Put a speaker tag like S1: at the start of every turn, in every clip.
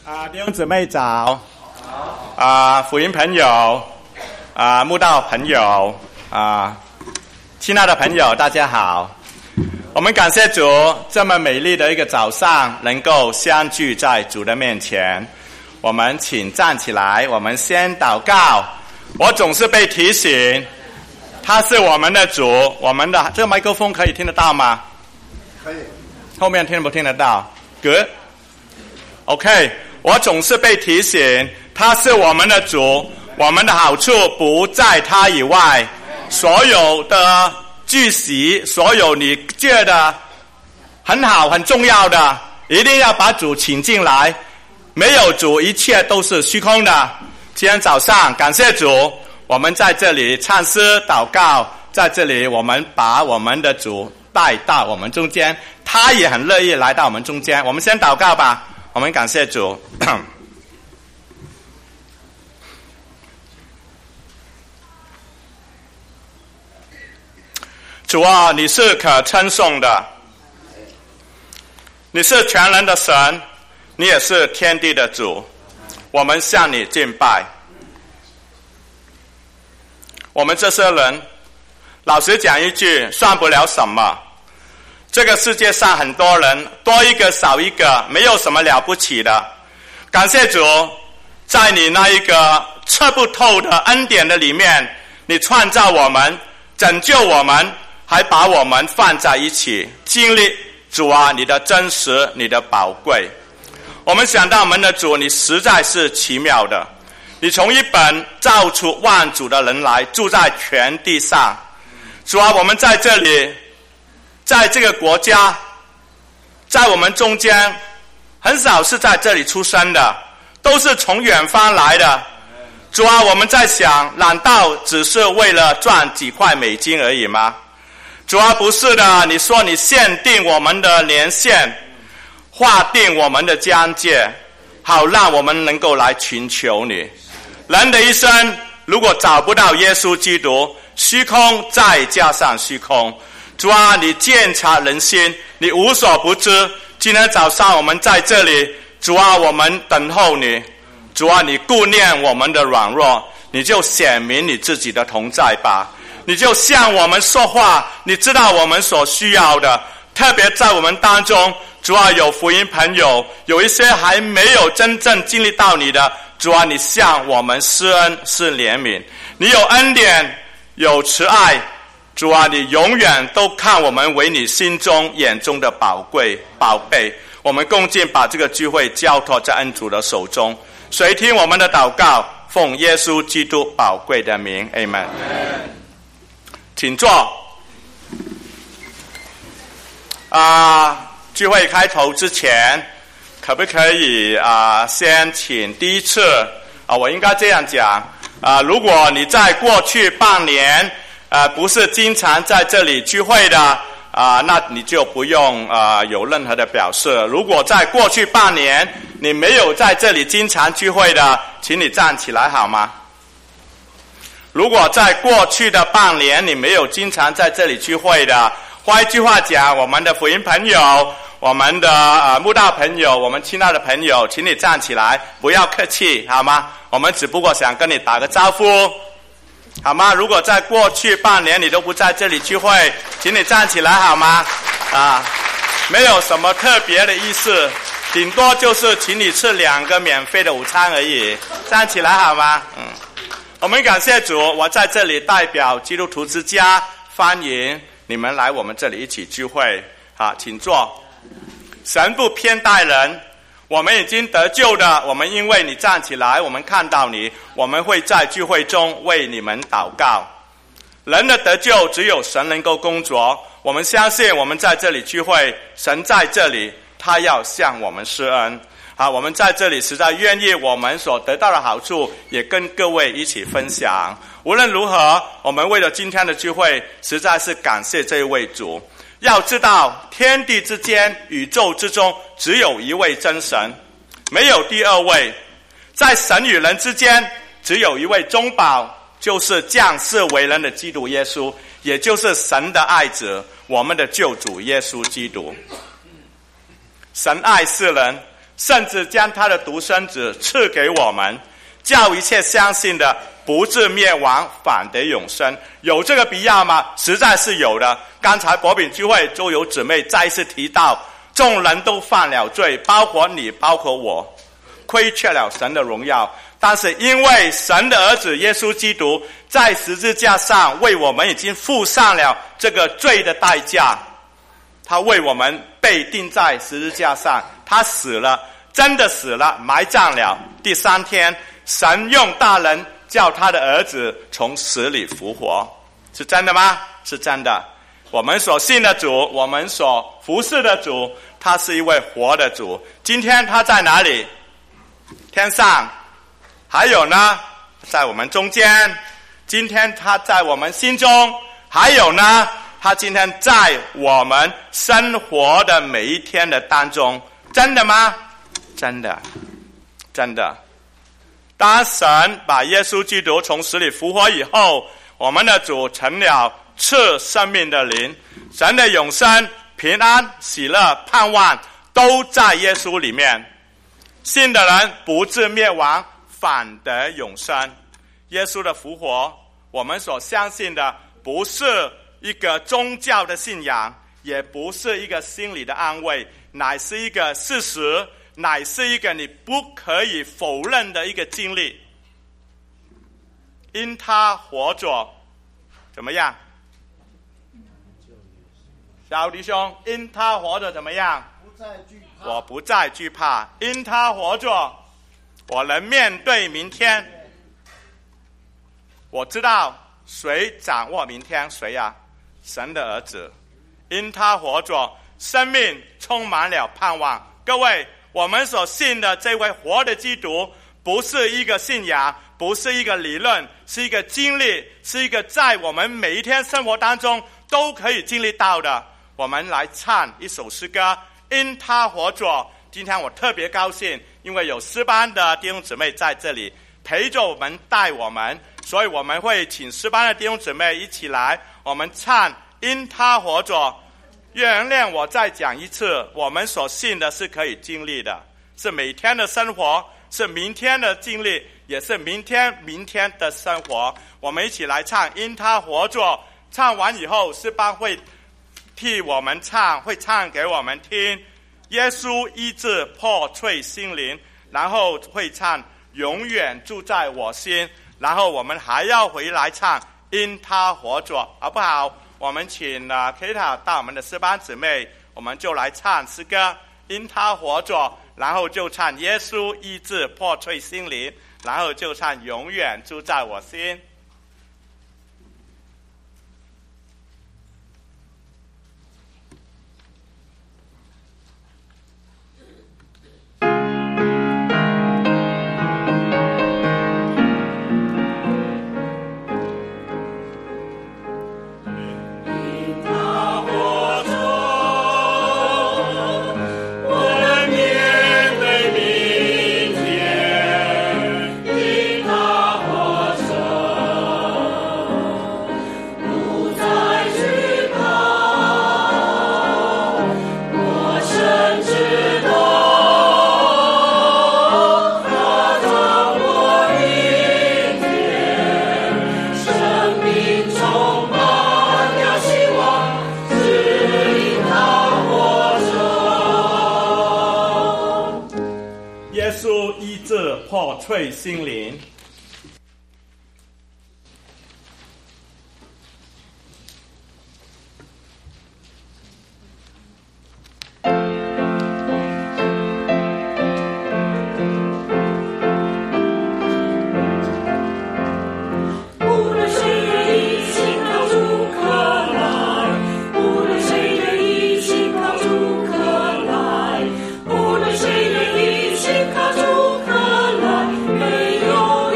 S1: 弟兄姊妹早，福音朋友，慕道朋友，亲爱的朋友，大家好。我们感谢主，这么美丽的一个早上，能够相聚在主的面前。我们请站起来，我们先祷告。我总是被提醒，他是我们的主，我们的这个麦克风可以听得到吗？
S2: 可以。
S1: 后面听不听得到 ？Good。OK。我总是被提醒，他是我们的主，我们的好处不在他以外。所有的句息，所有你觉得很好很重要的，一定要把主请进来。没有主，一切都是虚空的。今天早上感谢主，我们在这里唱诗祷告，在这里我们把我们的主带到我们中间，他也很乐意来到我们中间。我们先祷告吧。我们感谢主。主啊，你是可称颂的，你是全能的神，你也是天地的主，我们向你敬拜。我们这些人，老实讲一句，算不了什么。这个世界上很多人，多一个少一个，没有什么了不起的。感谢主，在你那一个测不透的恩典的里面，你创造我们，拯救我们，还把我们放在一起，经历主啊，你的真实，你的宝贵。我们想到我们的主，你实在是奇妙的。你从一本造出万主的人来，住在全地上。主啊，我们在这里，在这个国家，在我们中间，很少是在这里出生的，都是从远方来的。主啊，我们在想，难道只是为了赚几块美金而已吗？主啊，不是的，你说你限定我们的年限，划定我们的疆界，好让我们能够来寻求你。人的一生如果找不到耶稣基督，虚空再加上虚空。主啊，你鉴察人心，你无所不知。今天早上我们在这里，主啊，我们等候你。主啊，你顾念我们的软弱，你就显明你自己的同在吧。你就向我们说话，你知道我们所需要的。特别在我们当中，主啊，有福音朋友，有一些还没有真正经历到你的，主啊，你向我们施恩施怜悯。你有恩典，有慈爱。主啊，你永远都看我们为你心中眼中的宝贵宝贝。我们共进把这个聚会交托在恩主的手中。谁听我们的祷告，奉耶稣基督宝贵的名 Amen。 请坐。聚会开头之前，可不可以先请第一次我应该这样讲如果你在过去半年不是经常在这里聚会的那你就不用有任何的表示。如果在过去半年你没有在这里经常聚会的，请你站起来好吗？如果在过去的半年你没有经常在这里聚会的，换一句话讲，我们的福音朋友，我们的慕道朋友，我们亲爱的朋友，请你站起来，不要客气好吗？我们只不过想跟你打个招呼好吗？如果在过去半年你都不在这里聚会，请你站起来好吗？没有什么特别的意思，顶多就是请你吃2个免费的午餐而已。站起来好吗？我们感谢主，我在这里代表基督徒之家欢迎你们来我们这里一起聚会。好，请坐。神不偏待人，我们已经得救的，我们因为你站起来，我们看到你，我们会在聚会中为你们祷告。人的得救只有神能够工作，我们相信我们在这里聚会，神在这里，他要向我们施恩。好，我们在这里实在愿意我们所得到的好处也跟各位一起分享。无论如何，我们为了今天的聚会实在是感谢这一位主。要知道天地之间宇宙之中只有一位真神，没有第二位。在神与人之间只有一位中保，就是降世为人的基督耶稣，也就是神的爱子，我们的救主耶稣基督。神爱世人， 甚至将他的独生子赐给我们，叫一切相信的不至灭亡，反得永生。有这个必要吗？实在是有的。刚才薄饼聚会就有姊妹再一次提到，众人都犯了罪，包括你，包括我，亏缺了神的荣耀。但是因为神的儿子耶稣基督在十字架上为我们已经付上了这个罪的代价，他为我们被钉在十字架上，他死了，真的死了，埋葬了。第3天，神用大能叫他的儿子从死里复活。是真的吗？是真的。我们所信的主，我们所服侍的主，他是一位活的主。今天他在哪里？天上。还有呢，在我们中间。今天他在我们心中。还有呢，他今天在我们生活的每一天的当中。真的吗？真的，真的。当神把耶稣基督从死里复活以后，我们的主成了赐生命的灵，神的永生、平安、喜乐、盼望都在耶稣里面。信的人不至灭亡，反得永生。耶稣的复活，我们所相信的不是一个宗教的信仰，也不是一个心理的安慰，乃是一个事实，乃是一个你不可以否认的一个经历。因他活着，怎么样？小弟兄，因他活着怎么样？我不再惧怕。因他活着，我能面对明天。我知道谁掌握明天？谁呀？神的儿子。因他活着，生命充满了盼望。各位，我们所信的这位活的基督，不是一个信仰，不是一个理论，是一个经历，是一个在我们每一天生活当中都可以经历到的。我们来唱一首诗歌，因他活着。今天我特别高兴，因为有诗班的弟兄姊妹在这里陪着我们，带我们，所以我们会请诗班的弟兄姊妹一起来，我们唱因他活着。原谅我再讲一次，我们所信的是可以经历的，是每天的生活，是明天的经历，也是明天的生活。我们一起来唱因他活着。唱完以后，诗班会替我们唱，会唱给我们听。耶稣医治破碎心灵，然后会唱永远住在我心，然后我们还要回来唱因他活着，好不好？我们请Kita 到我们的诗班姊妹，我们就来唱诗歌因他活着，然后就唱耶稣医治破碎心灵，然后就唱永远住在我心。破碎心灵。
S2: 无论谁的一心靠主可来，没有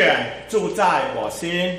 S1: 远住在我心。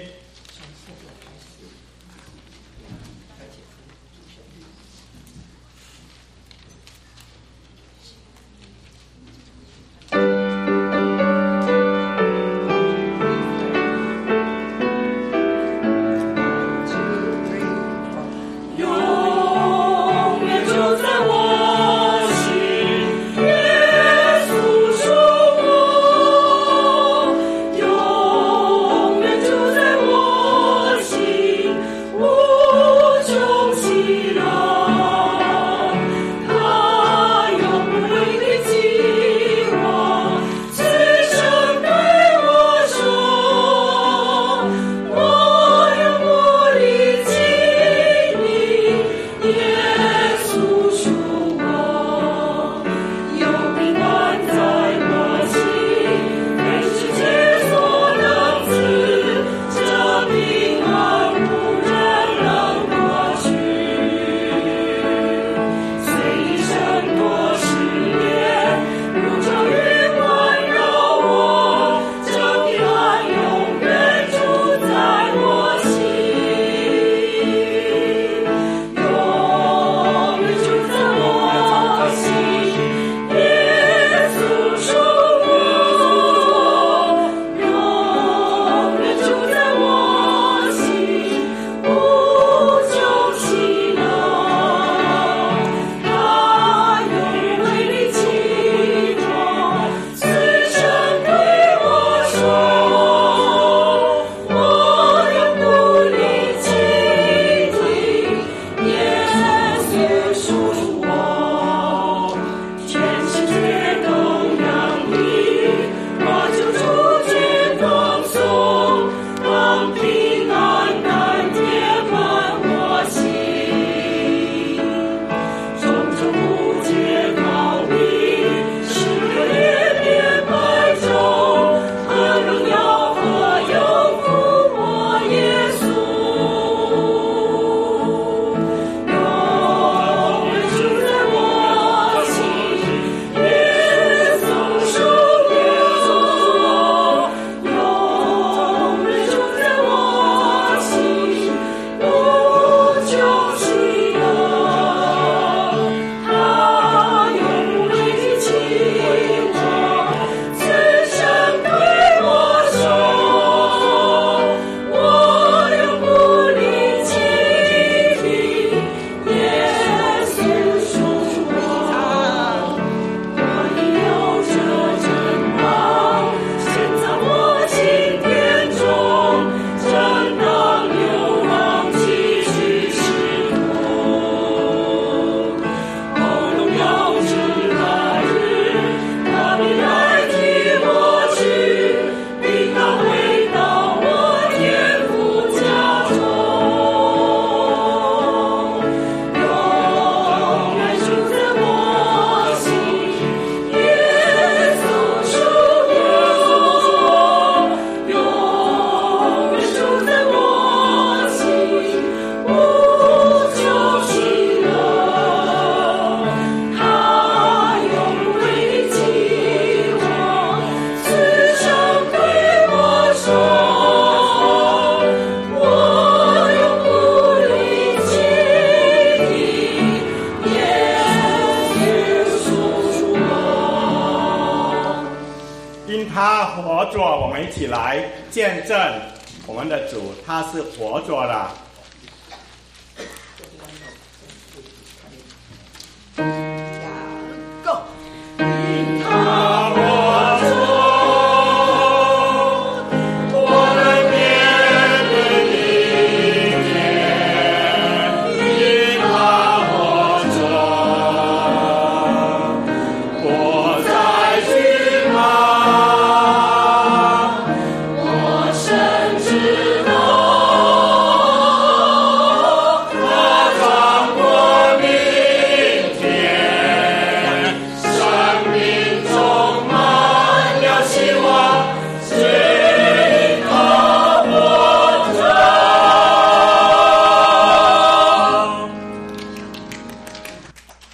S1: 他活着，我们一起来见证我们的主，他是活着的。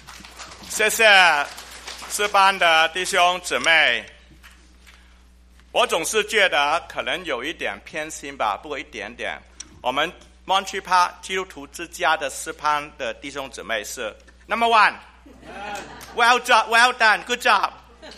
S1: 谢谢诗班的弟兄姊妹， 我总是觉得可能有一点偏心吧，不过一点点。我们 Montreal Park 基督徒之家的诗班的弟兄姊妹是 Number one， Well job, well done, good job,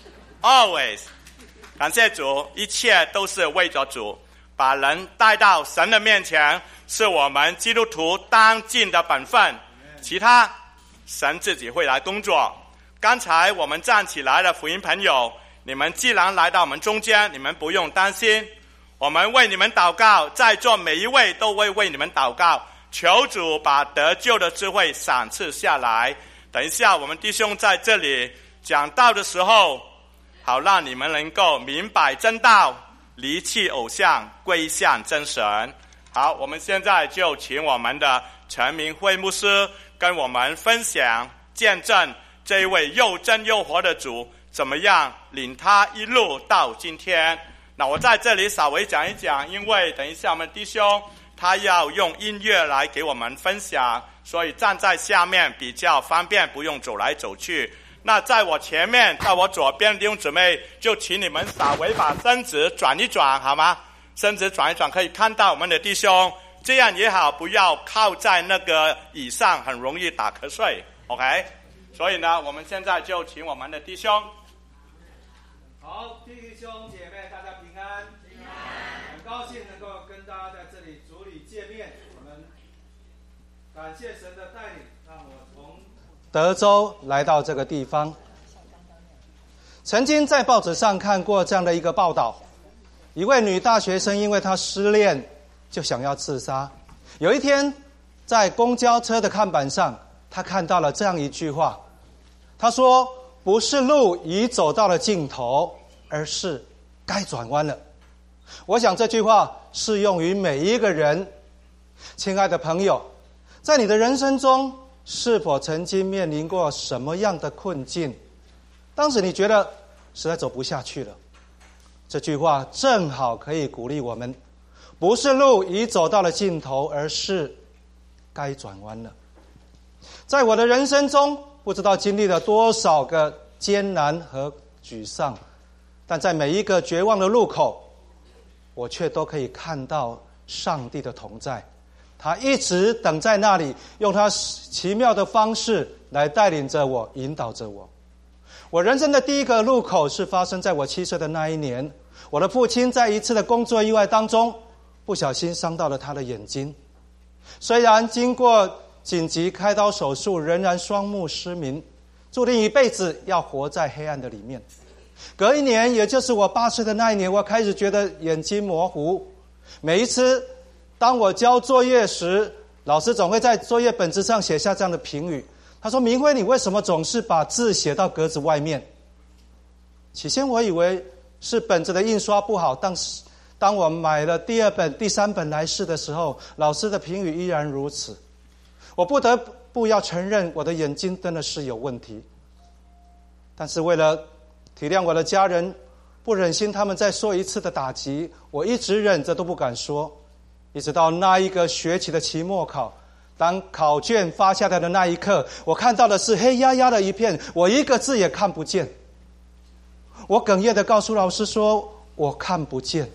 S1: always。感谢主，一切都是为着主，把人带到神的面前，是我们基督徒当尽的本分。其他神自己会来工作。刚才我们站起来的福音朋友，你们既然来到我们中间，你们不用担心，我们为你们祷告，在座每一位都会为你们祷告，求主把得救的智慧赏赐下来。等一下我们弟兄在这里讲道的时候，好让你们能够明白真道，离弃偶像，归向真神。好，我们现在就请我们的陈明慧牧师跟我们分享见证这一位又真又活的主怎么样领他一路到今天。那我在这里稍微讲一讲，因为等一下我们弟兄他要用音乐来给我们分享，所以站在下面比较方便，不用走来走去。那在我前面，在我左边的弟兄姊妹，就请你们稍微把身子转一转，好吗？身子转一转，可以看到我们的弟兄，这样也好，不要靠在那个椅上，很容易打瞌睡。OK， 所以呢，我们现在就请我们的弟兄。
S2: 好，弟兄姐妹，大家平安。平安。很高兴能够跟大家在这里主里见面。我们感谢神的带领，让我从德州来到这个地方。曾经在报纸上看过这样的一个报道，一位女大学生因为她失恋就想要自杀。有一天在公交车的看板上，她看到了这样一句话，她说，不是路已走到了尽头，而是该转弯了。我想这句话适用于每一个人。亲爱的朋友，在你的人生中是否曾经面临过什么样的困境，当时你觉得实在走不下去了？这句话正好可以鼓励我们，不是路已走到了尽头，而是该转弯了。在我的人生中，不知道经历了多少个艰难和沮丧，但在每一个绝望的路口，我却都可以看到上帝的同在。他一直等在那里，用他奇妙的方式来带领着我，引导着我。我人生的第一个路口是发生在我7岁的那一年，我的父亲在一次的工作意外当中，不小心伤到了他的眼睛。虽然经过紧急开刀手术，仍然双目失明，注定一辈子要活在黑暗的里面。隔一年，也就是我8岁的那一年，我开始觉得眼睛模糊。每一次当我交作业时，老师总会在作业本子上写下这样的评语，他说，明辉，你为什么总是把字写到格子外面？起先我以为是本子的印刷不好，但是当我买了第2本、第3本来试的时候，老师的评语依然如此。我不得不要承认，我的眼睛真的是有问题。但是为了体谅我的家人，不忍心他们再受一次的打击，我一直忍着都不敢说。一直到那一个学期的期末考，当考卷发下来的那一刻，我看到的是黑压压的一片，我一个字也看不见。我哽咽地告诉老师说，我看不见。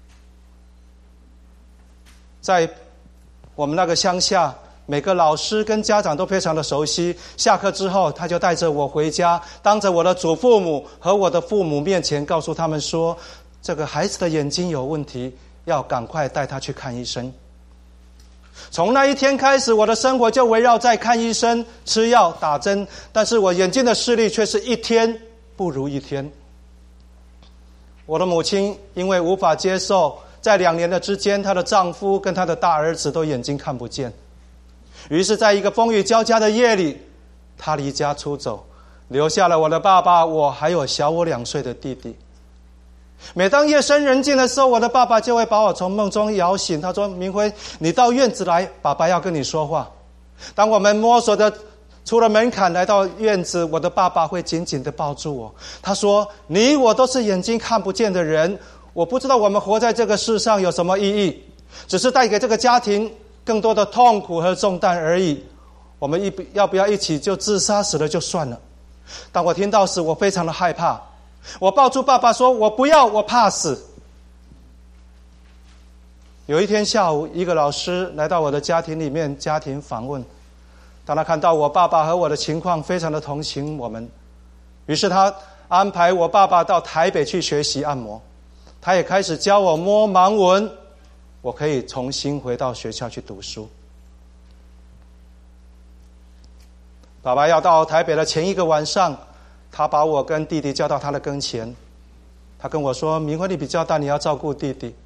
S2: 在我们那个乡下，每个老师跟家长都非常的熟悉，下课之后他就带着我回家，当着我的祖父母和我的父母面前告诉他们说，这个孩子的眼睛有问题，要赶快带他去看医生。从那一天开始，我的生活就围绕在看医生、吃药、打针，但是我眼睛的视力却是一天不如一天。我的母亲因为无法接受，在2年的之间，她的丈夫跟她的大儿子都眼睛看不见，于是在一个风雨交加的夜里，她离家出走，留下了我的爸爸，我还有小我2岁的弟弟。每当夜深人静的时候，我的爸爸就会把我从梦中摇醒，他说，明辉，你到院子来，爸爸要跟你说话。当我们摸索着出了门槛来到院子，我的爸爸会紧紧地抱住我，他说，你我都是眼睛看不见的人，我不知道我们活在这个世上有什么意义，只是带给这个家庭更多的痛苦和重担而已，我们要不要一起就自杀死了就算了。当我听到时，我非常的害怕，我抱住爸爸说，我不要，我怕死。
S3: 有一天下午，一个老师来到我的家庭里面家庭访问，当他看到我爸爸和我的情况，非常的同情我们，于是他安排我爸爸到台北去学习按摩，他也开始教我摸盲文，我可以重新回到学校去读书。爸爸要到台北的前一个晚上，他把我跟弟弟叫到他的跟前，他跟我说：明辉你比较大，你要照顾弟弟。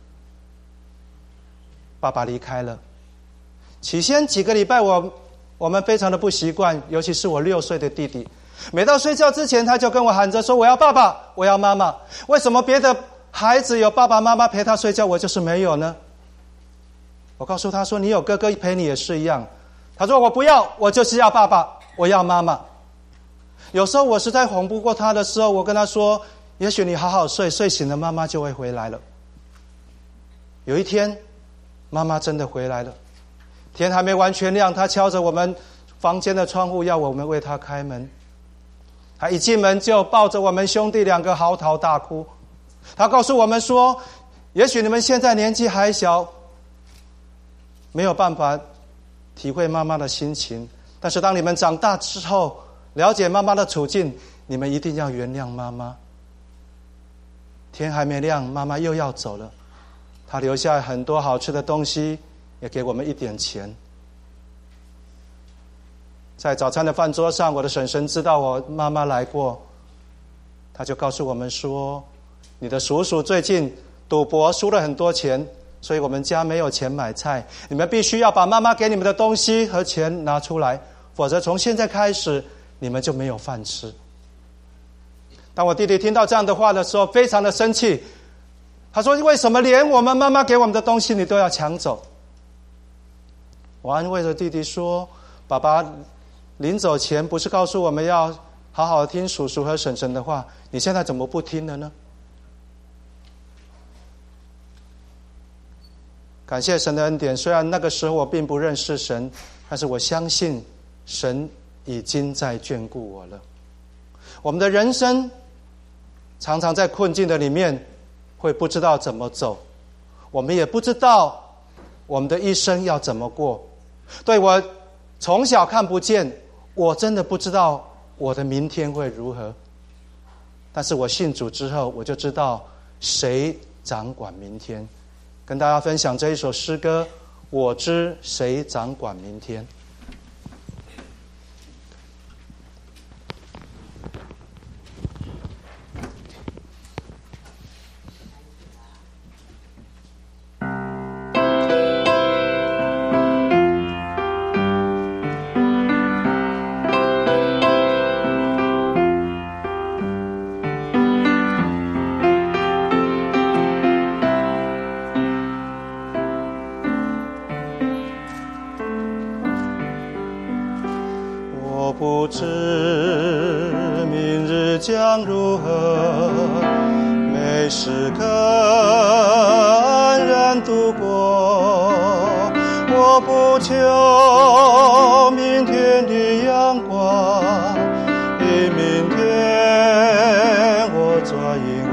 S3: 爸爸离开了。起先几个礼拜我们非常的不习惯，尤其是我6岁的弟弟，每到睡觉之前他就跟我喊着说：我要爸爸，我要妈妈。为什么别的孩子有爸爸妈妈陪他睡觉，我就是没有呢？我告诉他说：你有哥哥陪你也是一样。他说：我不要，我就是要爸爸，我要妈妈。有时候我实在哄不过他的时候，我跟他说：也许你好好睡，睡醒了妈妈就会回来了。有一天妈妈真的回来了，天还没完全亮，她敲着我们房间的窗户，要我们为她开门。她一进门就抱着我们兄弟2个嚎啕大哭。她告诉我们说：也许你们现在年纪还小，没有办法体会妈妈的心情，但是当你们长大之后，了解妈妈的处境，你们一定要原谅妈妈。天还没亮，妈妈又要走了，她留下很多好吃的东西，也给我们一点钱。在早餐的饭桌上，我的婶婶知道我妈妈来过，她就告诉我们说：你的叔叔最近赌博输了很多钱，所以我们家没有钱买菜，你们必须要把妈妈给你们的东西和钱拿出来，否则从现在开始你们就没有饭吃。当我弟弟听到这样的话的时候，非常的生气，他说：为什么连我们妈妈给我们的东西你都要抢走？我安慰着弟弟说：爸爸临走前不是告诉我们要好好听叔叔和婶婶的话，你现在怎么不听了呢？感谢神的恩典，虽然那个时候我并不认识神，但是我相信神已经在眷顾我了。我们的人生常常在困境的里面会不知道怎么走，我们也不知道我们的一生要怎么过。对，我从小看不见，我真的不知道我的明天会如何，但是我信主之后，我就知道谁掌管明天。跟大家分享这一首诗歌：我知谁掌管明天。不知明日将如何，每时刻安然度过。我不求明天的阳光，因明天我抓阴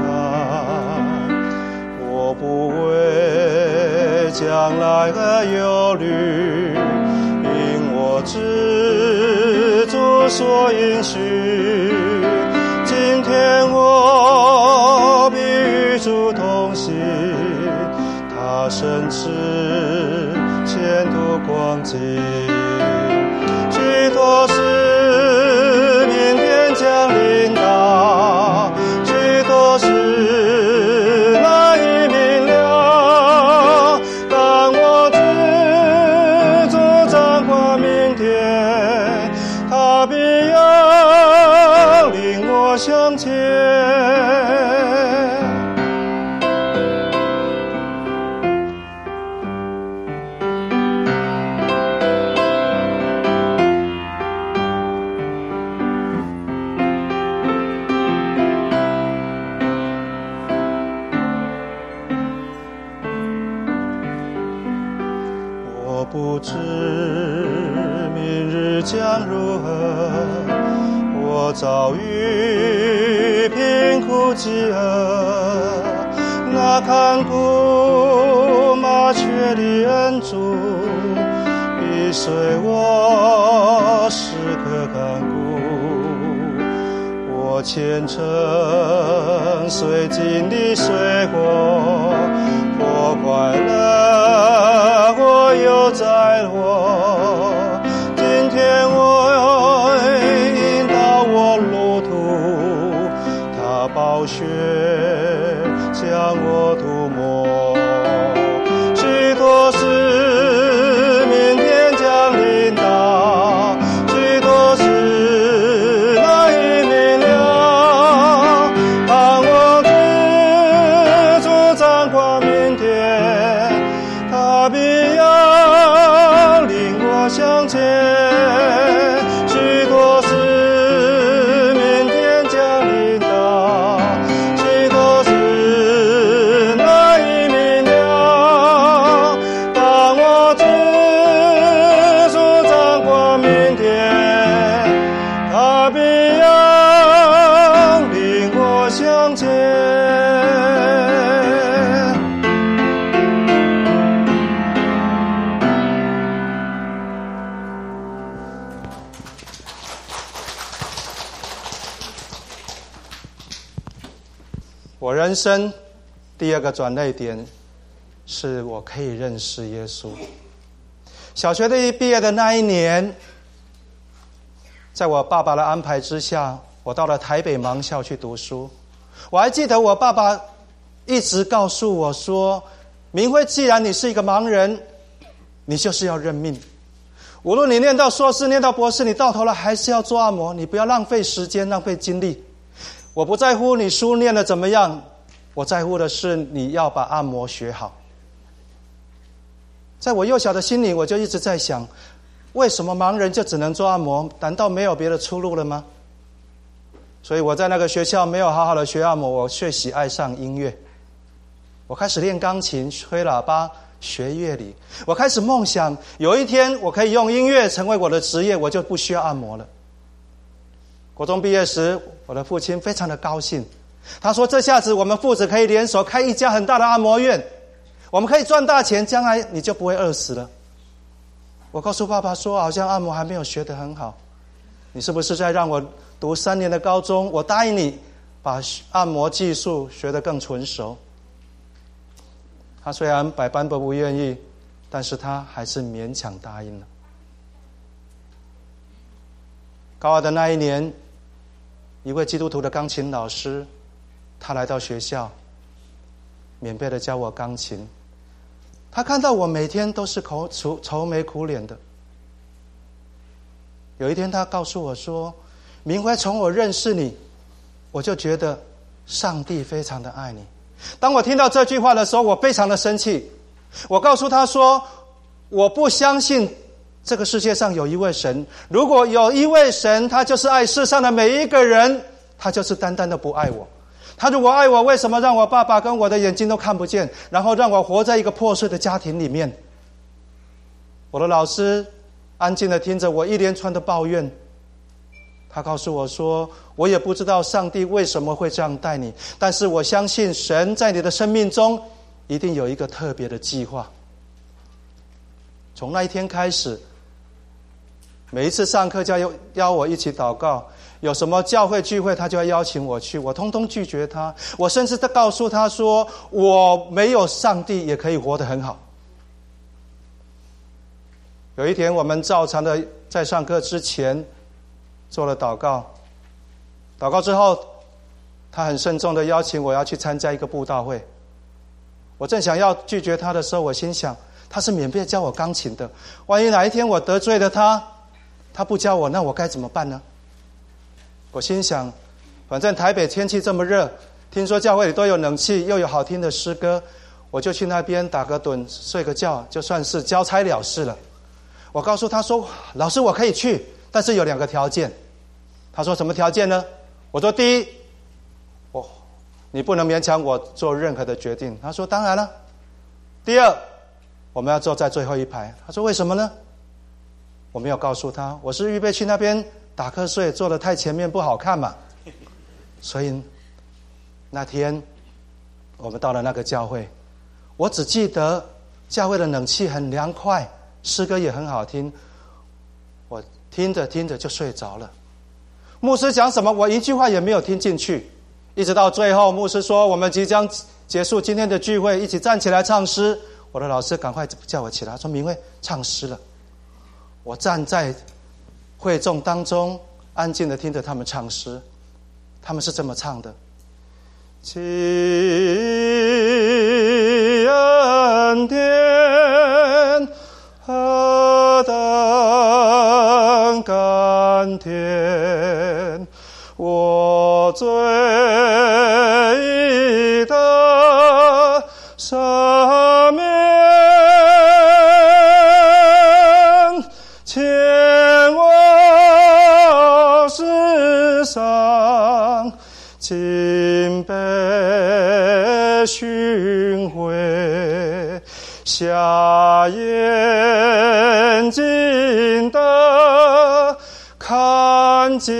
S3: 暗。我不为将来而忧虑，因我知主所应许。今天我必与主同行，他深知前途光景。许多事明天将临到，许多事难以明了。当我知主掌管明天，他必要领我向前。我不知明日将如何，我遭遇贫苦饥饿，那看顾麻雀随我时刻看顾，我虔诚随经历随过，我快乐我又在我，今天我引导我路途，他宝血将我涂抹，许多事明天将临到，许多事难以明了，盼我知足掌管明天，他必要领我向前，许多事明天将临到，许多事难以明了，当我知足掌管明天，他必要领我向前。我人生第二个转捩点是我可以认识耶稣。小学毕业的那一年，在我爸爸的安排之下，我到了台北盲校去读书。我还记得我爸爸一直告诉我说，明辉，既然你是一个盲人，你就是要认命，无论你念到硕士念到博士，你到头来还是要做按摩，你不要浪费时间浪费精力。我不在乎你书念得怎么样，我在乎的是你要把按摩学好。在我幼小的心里，我就一直在想，为什么盲人就只能做按摩？难道没有别的出路了吗？所以我在那个学校没有好好的学按摩，我却喜爱上音乐。我开始练钢琴、吹喇叭、学乐理。我开始梦想，有一天我可以用音乐成为我的职业，我就不需要按摩了。国中毕业时，我的父亲非常的高兴，他说这下子我们父子可以联手开一家很大的按摩院，我们可以赚大钱，将来你就不会饿死了。我告诉爸爸说，好像按摩还没有学得很好，你是不是在让我读3年的高中？我答应你把按摩技术学得更纯熟。他虽然百般都不愿意，但是他还是勉强答应了。高二的那一年，一位基督徒的钢琴老师，他来到学校，免费的教我钢琴。他看到我每天都是愁眉苦脸的，有一天他告诉我说，明辉，从我认识你，我就觉得上帝非常的爱你。当我听到这句话的时候，我非常的生气。我告诉他说，我不相信这个世界上有一位神，如果有一位神，他就是爱世上的每一个人，他就是单单的不爱我。他如果爱我，为什么让我爸爸跟我的眼睛都看不见，然后让我活在一个破碎的家庭里面？我的老师安静的听着我一连串的抱怨，他告诉我说，我也不知道上帝为什么会这样待你，但是我相信神在你的生命中一定有一个特别的计划。从那一天开始，每一次上课就要邀我一起祷告，有什么教会聚会他就要邀请我去，我通通拒绝他。我甚至告诉他说，我没有上帝也可以活得很好。有一天我们照常的在上课之前做了祷告，祷告之后他很慎重的邀请我要去参加一个布道会。我正想要拒绝他的时候，我心想，他是免费教我钢琴的，万一哪一天我得罪了他，他不教我，那我该怎么办呢？我心想，反正台北天气这么热，听说教会里都有冷气，又有好听的诗歌，我就去那边打个盹睡个觉，就算是交差了事了。我告诉他说，老师我可以去，但是有2个条件。他说什么条件呢？我说第一，你不能勉强我做任何的决定。他说当然了。第二，我们要坐在最后一排。他说为什么呢？我没有告诉他，我是预备去那边打瞌睡，坐得太前面不好看嘛。所以那天我们到了那个教会，我只记得教会的冷气很凉快， 诗歌也很好听，我听着听着就睡着了。牧师讲什么，我一句话也没有听进去。一直到最后，牧师说我们即将结束今天的聚会，一起站起来唱诗。我的老师赶快叫我起来，说明慧唱诗了。我站在会众当中，安静地听着他们唱诗。他们是这么唱的：亲恩典何等甘甜，我罪已得赦免，前往世上尽被寻回，瞎眼睛的看见。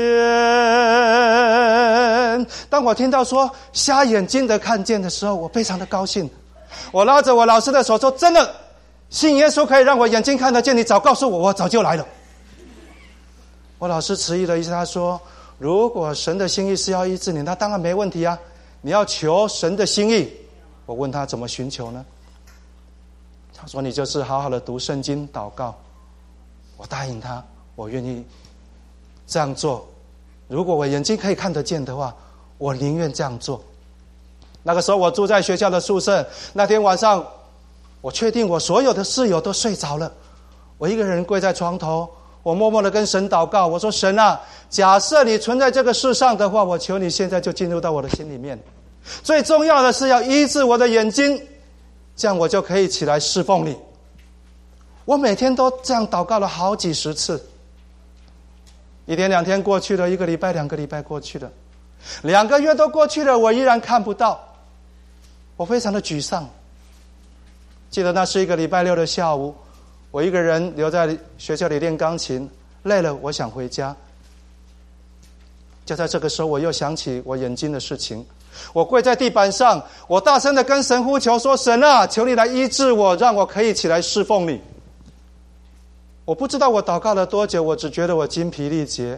S3: 当我听到说瞎眼睛的看见的时候，我非常的高兴。我拉着我老师的手说，真的信耶稣可以让我眼睛看得见，你早告诉我，我早就来了。我老师迟疑了一下，他说，如果神的心意是要医治你，那当然没问题啊，你要求神的心意。我问他怎么寻求呢？他说，你就是好好的读圣经祷告。我答应他，我愿意这样做。如果我眼睛可以看得见的话，我宁愿这样做。那个时候我住在学校的宿舍，那天晚上我确定我所有的室友都睡着了，我一个人跪在床头，我默默地跟神祷告。我说，神啊，假设你存在这个世上的话，我求你现在就进入到我的心里面，最重要的是要医治我的眼睛，这样我就可以起来侍奉你。我每天都这样祷告了好几十次。一天两天过去了，一个礼拜两个礼拜过去了，2个月都过去了，我依然看不到。我非常的沮丧。记得那是一个礼拜6的下午，我一个人留在学校里练钢琴，累了，我想回家。就在这个时候，我又想起我眼睛的事情。我跪在地板上，我大声的跟神呼求说，神啊，求你来医治我，让我可以起来侍奉你。我不知道我祷告了多久，我只觉得我精疲力竭。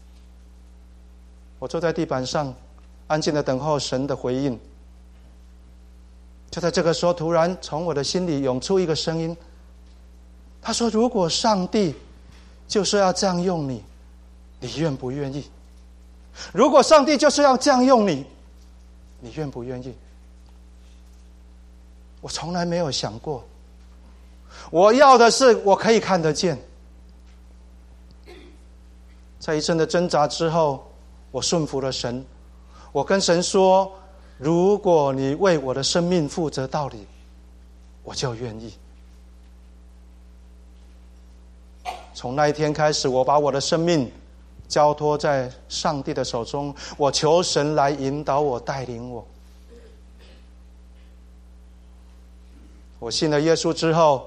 S3: 我坐在地板上，安静的等候神的回应。就在这个时候，突然从我的心里涌出一个声音，他说，如果上帝就是要这样用你，你愿不愿意？如果上帝就是要这样用你，你愿不愿意？我从来没有想过，我要的是我可以看得见。在一阵的挣扎之后，我顺服了神。我跟神说，如果你为我的生命负责到底，我就愿意。从那一天开始，我把我的生命交托在上帝的手中，我求神来引导我，带领我。我信了耶稣之后，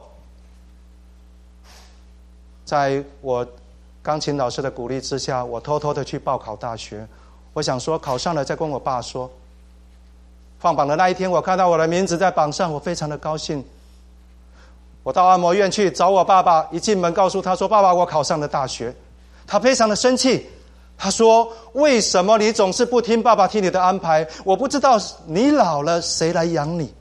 S3: 在我钢琴老师的鼓励之下，我偷偷的去报考大学。我想说考上了再跟我爸说。放榜的那一天，我看到我的名字在榜上，我非常的高兴。我到按摩院去找我爸爸，一进门告诉他说，爸爸，我考上了大学。他非常的生气，他说，为什么你总是不听爸爸听你的安排？我不知道你老了谁来养你。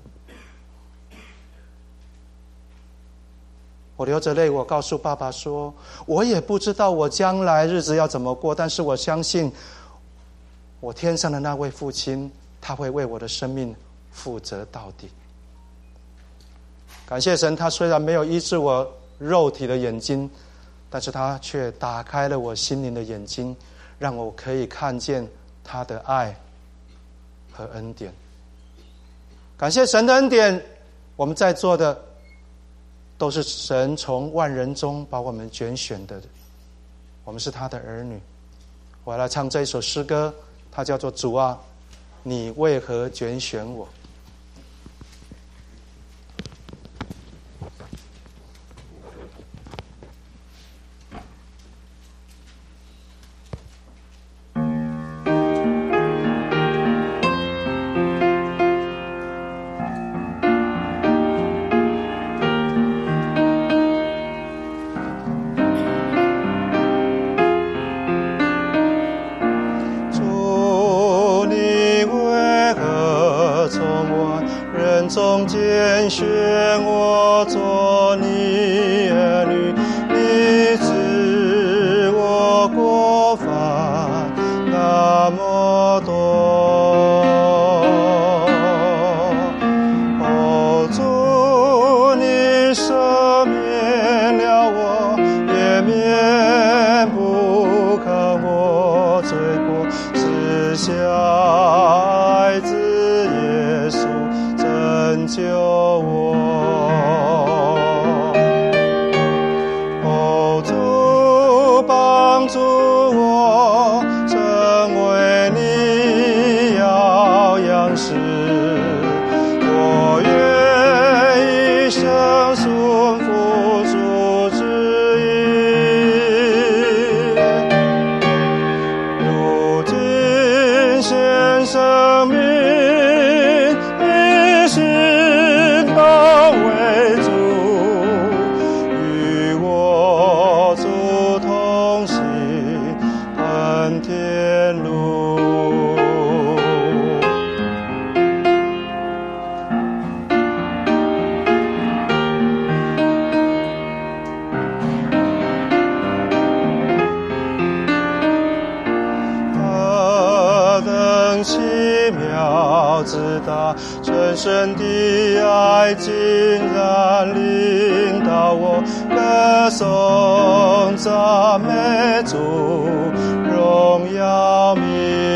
S3: 我流着泪，我告诉爸爸说，我也不知道我将来日子要怎么过，但是我相信我天上的那位父亲，他会为我的生命负责到底。感谢神，他虽然没有医治我肉体的眼睛，但是他却打开了我心灵的眼睛，让我可以看见他的爱和恩典。感谢神的恩典，我们在座的都是神从万人中把我们拣选的，我们是他的儿女。我要来唱这一首诗歌，它叫做，主啊，你为何拣选我？ 选我做你儿女，你知我过犯那么多。哦，主你赦免了我，也免不看我罪过，赐下爱子耶稣拯救我。哦，主帮助我成为你要样式，我愿一生顺服主旨意。如今献生命，一心到为主，与我主同行，奔天路。何等奇妙之大，深深的爱竟然领导我歌颂赞美主，荣耀名。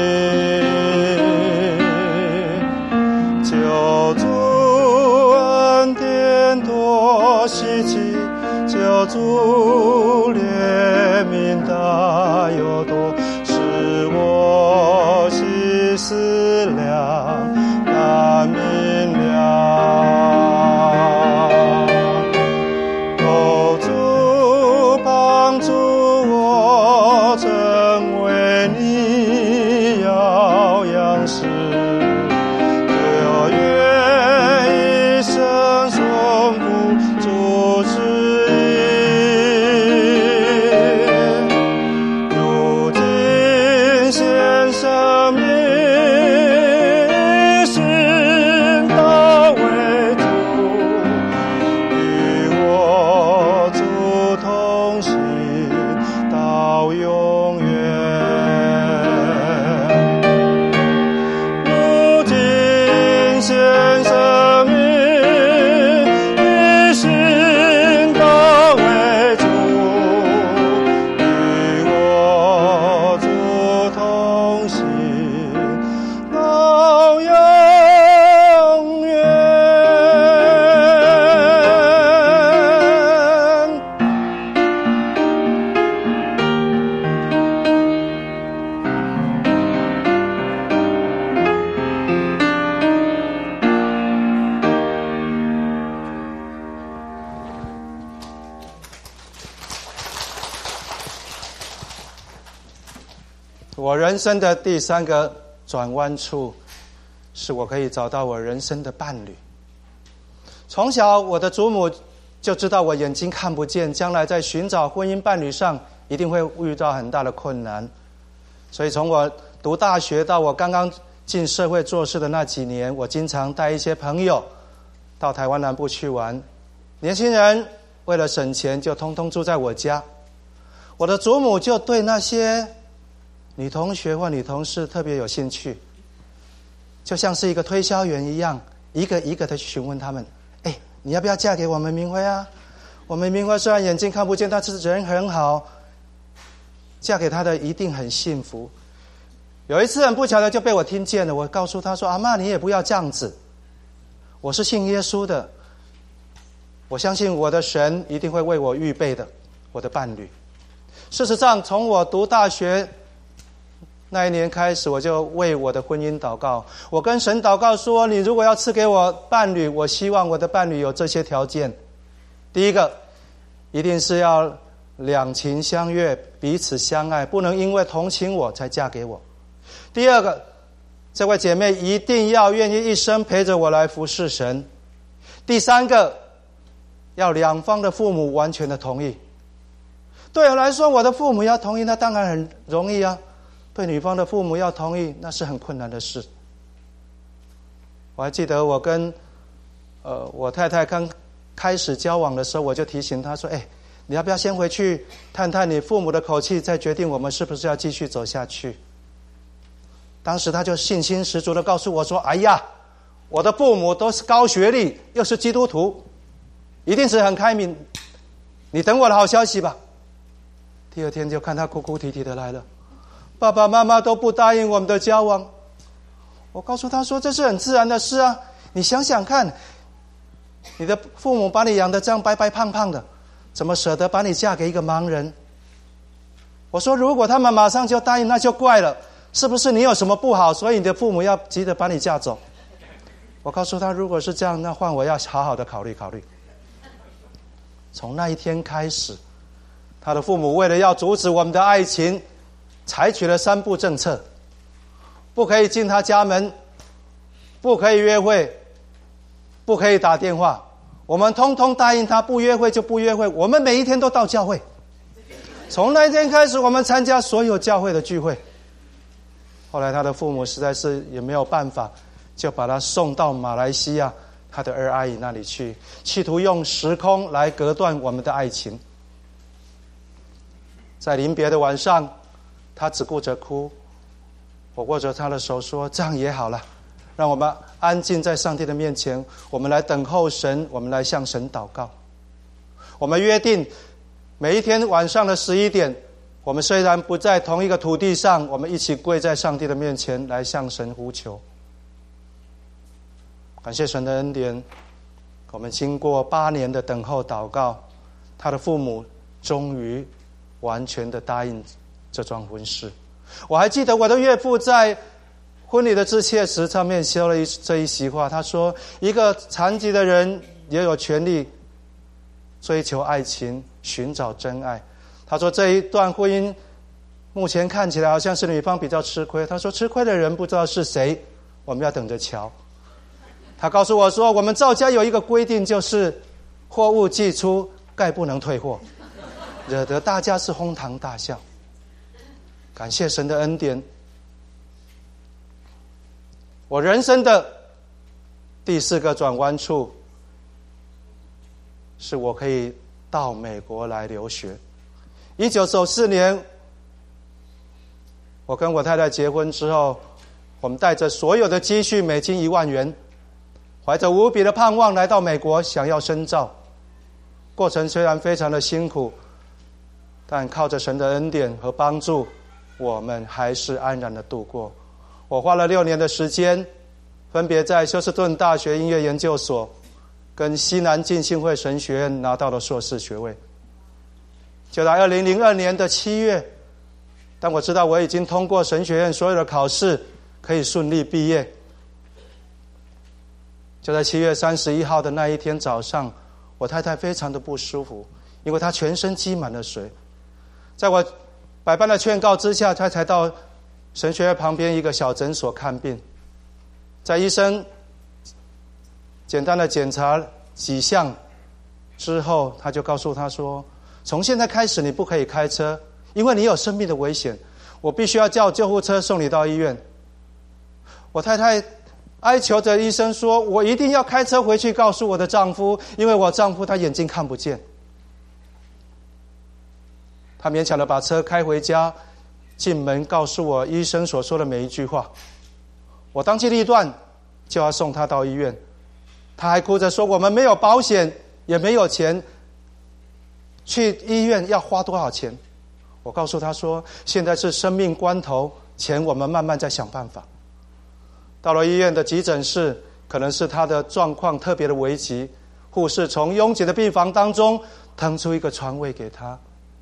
S3: 救主恩典多稀奇，救主怜悯大又多，使我心思量难明了。哦，主帮助我成为你要样式，我愿一生顺服主旨意。如今献生命，一心到为主，与我主同行到永远。如今献生命，一心到为主，与我主同行到永远。我人生的第三个转弯处，是我可以找到我人生的伴侣。从小，我的祖母就知道我眼睛看不见，将来在寻找婚姻伴侣上一定会遇到很大的困难。所以从我读大学到我刚刚进社会做事的那几年，我经常带一些朋友到台湾南部去玩。年轻人为了省钱，就通通住在我家。我的祖母就对那些女同学或女同事特别有兴趣，就像是一个推销员一样，一个一个的去询问他们：哎，你要不要嫁给我们明辉啊？我们明辉虽然眼睛看不见，但是人很好，嫁给他的一定很幸福。有一次很不巧的就被我听见了，我告诉他说：阿嬷，你也不要这样子，我是信耶稣的，我相信我的神一定会为我预备的我的伴侣。事实上，从我读大学那一年开始，我就为我的婚姻祷告。我跟神祷告说，你如果要赐给我伴侣，我希望我的伴侣有这些条件。第一个，一定是要两情相悦，彼此相爱，不能因为同情我才嫁给我。第二个，这位姐妹一定要愿意一生陪着我来服侍神。第三个，要两方的父母完全的同意。对我来说，我的父母要同意，那当然很容易啊。对女方的父母要同意，那是很困难的事。我还记得我跟我太太刚开始交往的时候，我就提醒她说：“你要不要先回去探探你父母的口气，再决定我们是不是要继续走下去？”当时她就信心十足的告诉我说：“哎呀，我的父母都是高学历，又是基督徒，一定是很开明，你等我的好消息吧。”第二天就看她哭哭啼啼的来了，爸爸妈妈都不答应我们的交往。我告诉她说：“这是很自然的事啊，你想想看，你的父母把你养得这样白白胖胖的，怎么舍得把你嫁给一个盲人？”我说：“如果他们马上就答应，那就怪了，是不是你有什么不好，所以你的父母要急着把你嫁走？”我告诉他：“如果是这样，那换我要好好的考虑考虑。”从那一天开始，他的父母为了要阻止我们的爱情，采取了3步政策：不可以进他家门，不可以约会，不可以打电话。我们通通答应他，不约会就不约会。我们每一天都到教会。从那一天开始，我们参加所有教会的聚会。后来他的父母实在是也没有办法，就把他送到马来西亚他的二阿姨那里去，企图用时空来隔断我们的爱情。在临别的晚上，他只顾着哭，我握着他的手说：“这样也好了，让我们安静在上帝的面前，我们来等候神，我们来向神祷告。我们约定每一天晚上的11点，我们虽然不在同一个土地上，我们一起跪在上帝的面前来向神呼求。”感谢神的恩典，我们经过8年的等候祷告，他的父母终于完全的答应这桩婚事。我还记得我的岳父在婚礼的致谢词上面写了这一席话，他说：“一个残疾的人也有权利追求爱情，寻找真爱。”他说这一段婚姻目前看起来好像是女方比较吃亏，他说吃亏的人不知道是谁，我们要等着瞧。他告诉我说，我们赵家有一个规定，就是货物寄出概不能退货，惹得大家是哄堂大笑。感谢神的恩典，我人生的第4个转弯处是我可以到美国来留学。1994年我跟我太太结婚之后，我们带着所有的积蓄美金1万元，怀着无比的盼望来到美国，想要深造。过程虽然非常的辛苦，但靠着神的恩典和帮助，我们还是安然的度过。我花了6年的时间，分别在休斯顿大学音乐研究所跟西南浸信会神学院拿到了硕士学位。就在2002年的7月，当我知道我已经通过神学院所有的考试，可以顺利毕业，就在7月31号的那一天早上，我太太非常的不舒服，因为她全身积满了水。在我百般的劝告之下，她才到神学院旁边一个小诊所看病。在医生简单的检查几项之后，他就告诉她说，从现在开始你不可以开车，因为你有生命的危险，我必须要叫救护车送你到医院。我太太哀求着医生说，我一定要开车回去告诉我的丈夫，因为我丈夫他眼睛看不见。他勉强的把车开回家，进门告诉我医生所说的每一句话。我当机立断就要送他到医院，他还哭着说我们没有保险，也没有钱，去医院要花多少钱？我告诉他说，现在是生命关头，钱我们慢慢再想办法。到了医院的急诊室，可能是他的状况特别的危急，护士从拥挤的病房当中腾出一个床位给他。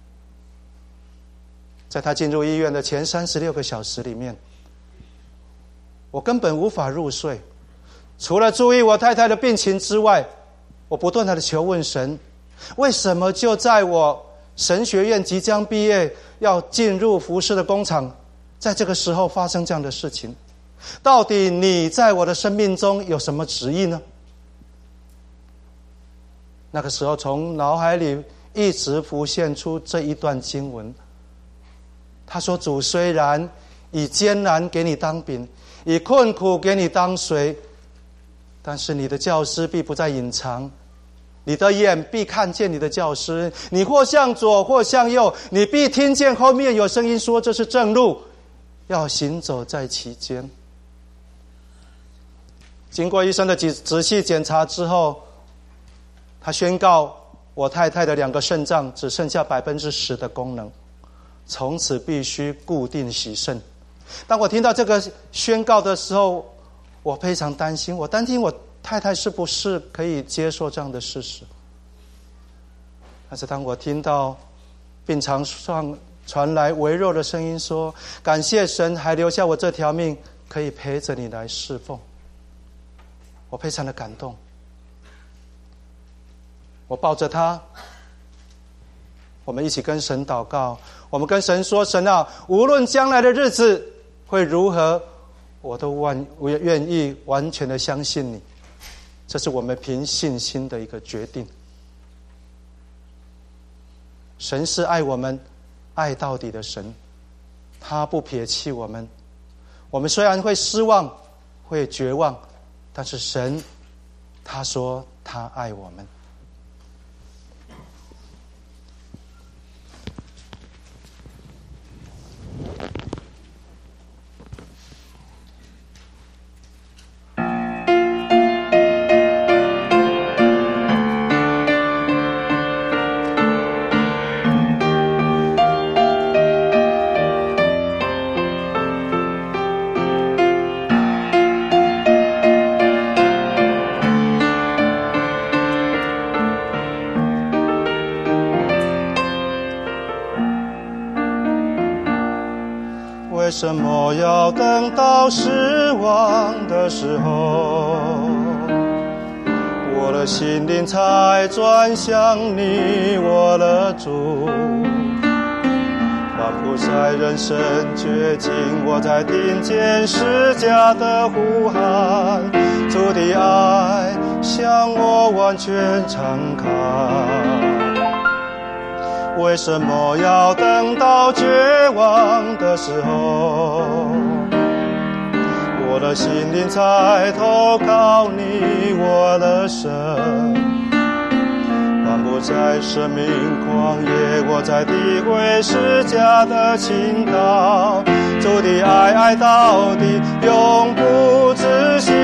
S3: 在他进入医院的前36个小时里面，我根本无法入睡。除了注意我太太的病情之外，我不断的求问神，为什么就在我神学院即将毕业，要进入服侍的工厂，在这个时候发生这样的事情？到底你在我的生命中有什么旨意呢？那个时候从脑海里一直浮现出这一段经文。他说，主虽然以艰难给你当饼，以困苦给你当水， 但是你的教师必不再隐藏，你的眼必看见你的教师，你或向左或向右，你必听见后面有声音说这是正路，要行走在其间。经过医生的仔细检查之后，他宣告我太太的2个肾脏只剩下10%的功能，从此必须固定洗肾。当我听到这个宣告的时候，我非常担心，我担心我太太是不是可以接受这样的事实。但是当我听到病床上传来微弱的声音说，感谢神还留下我这条命，可以陪着你来侍奉，我非常的感动。我抱着他，我们一起跟神祷告，我们跟神说，神啊，无论将来的日子会如何，我都愿意完全的相信你。这是我们凭信心的一个决定。神是爱我们爱到底的神，他不撇弃我们。我们虽然会失望会绝望，但是神他说他爱我们。为什么要等到失望的时候，我的心灵才转向你，我的主？仿佛在人生绝境，我才听见释迦的呼喊，主的爱向我完全敞开。为什么要等到绝望的时候，我的心灵才投靠你，我的神？漫步在生命旷野，我在体会释迦的倾倒，主的爱到底，永不止息。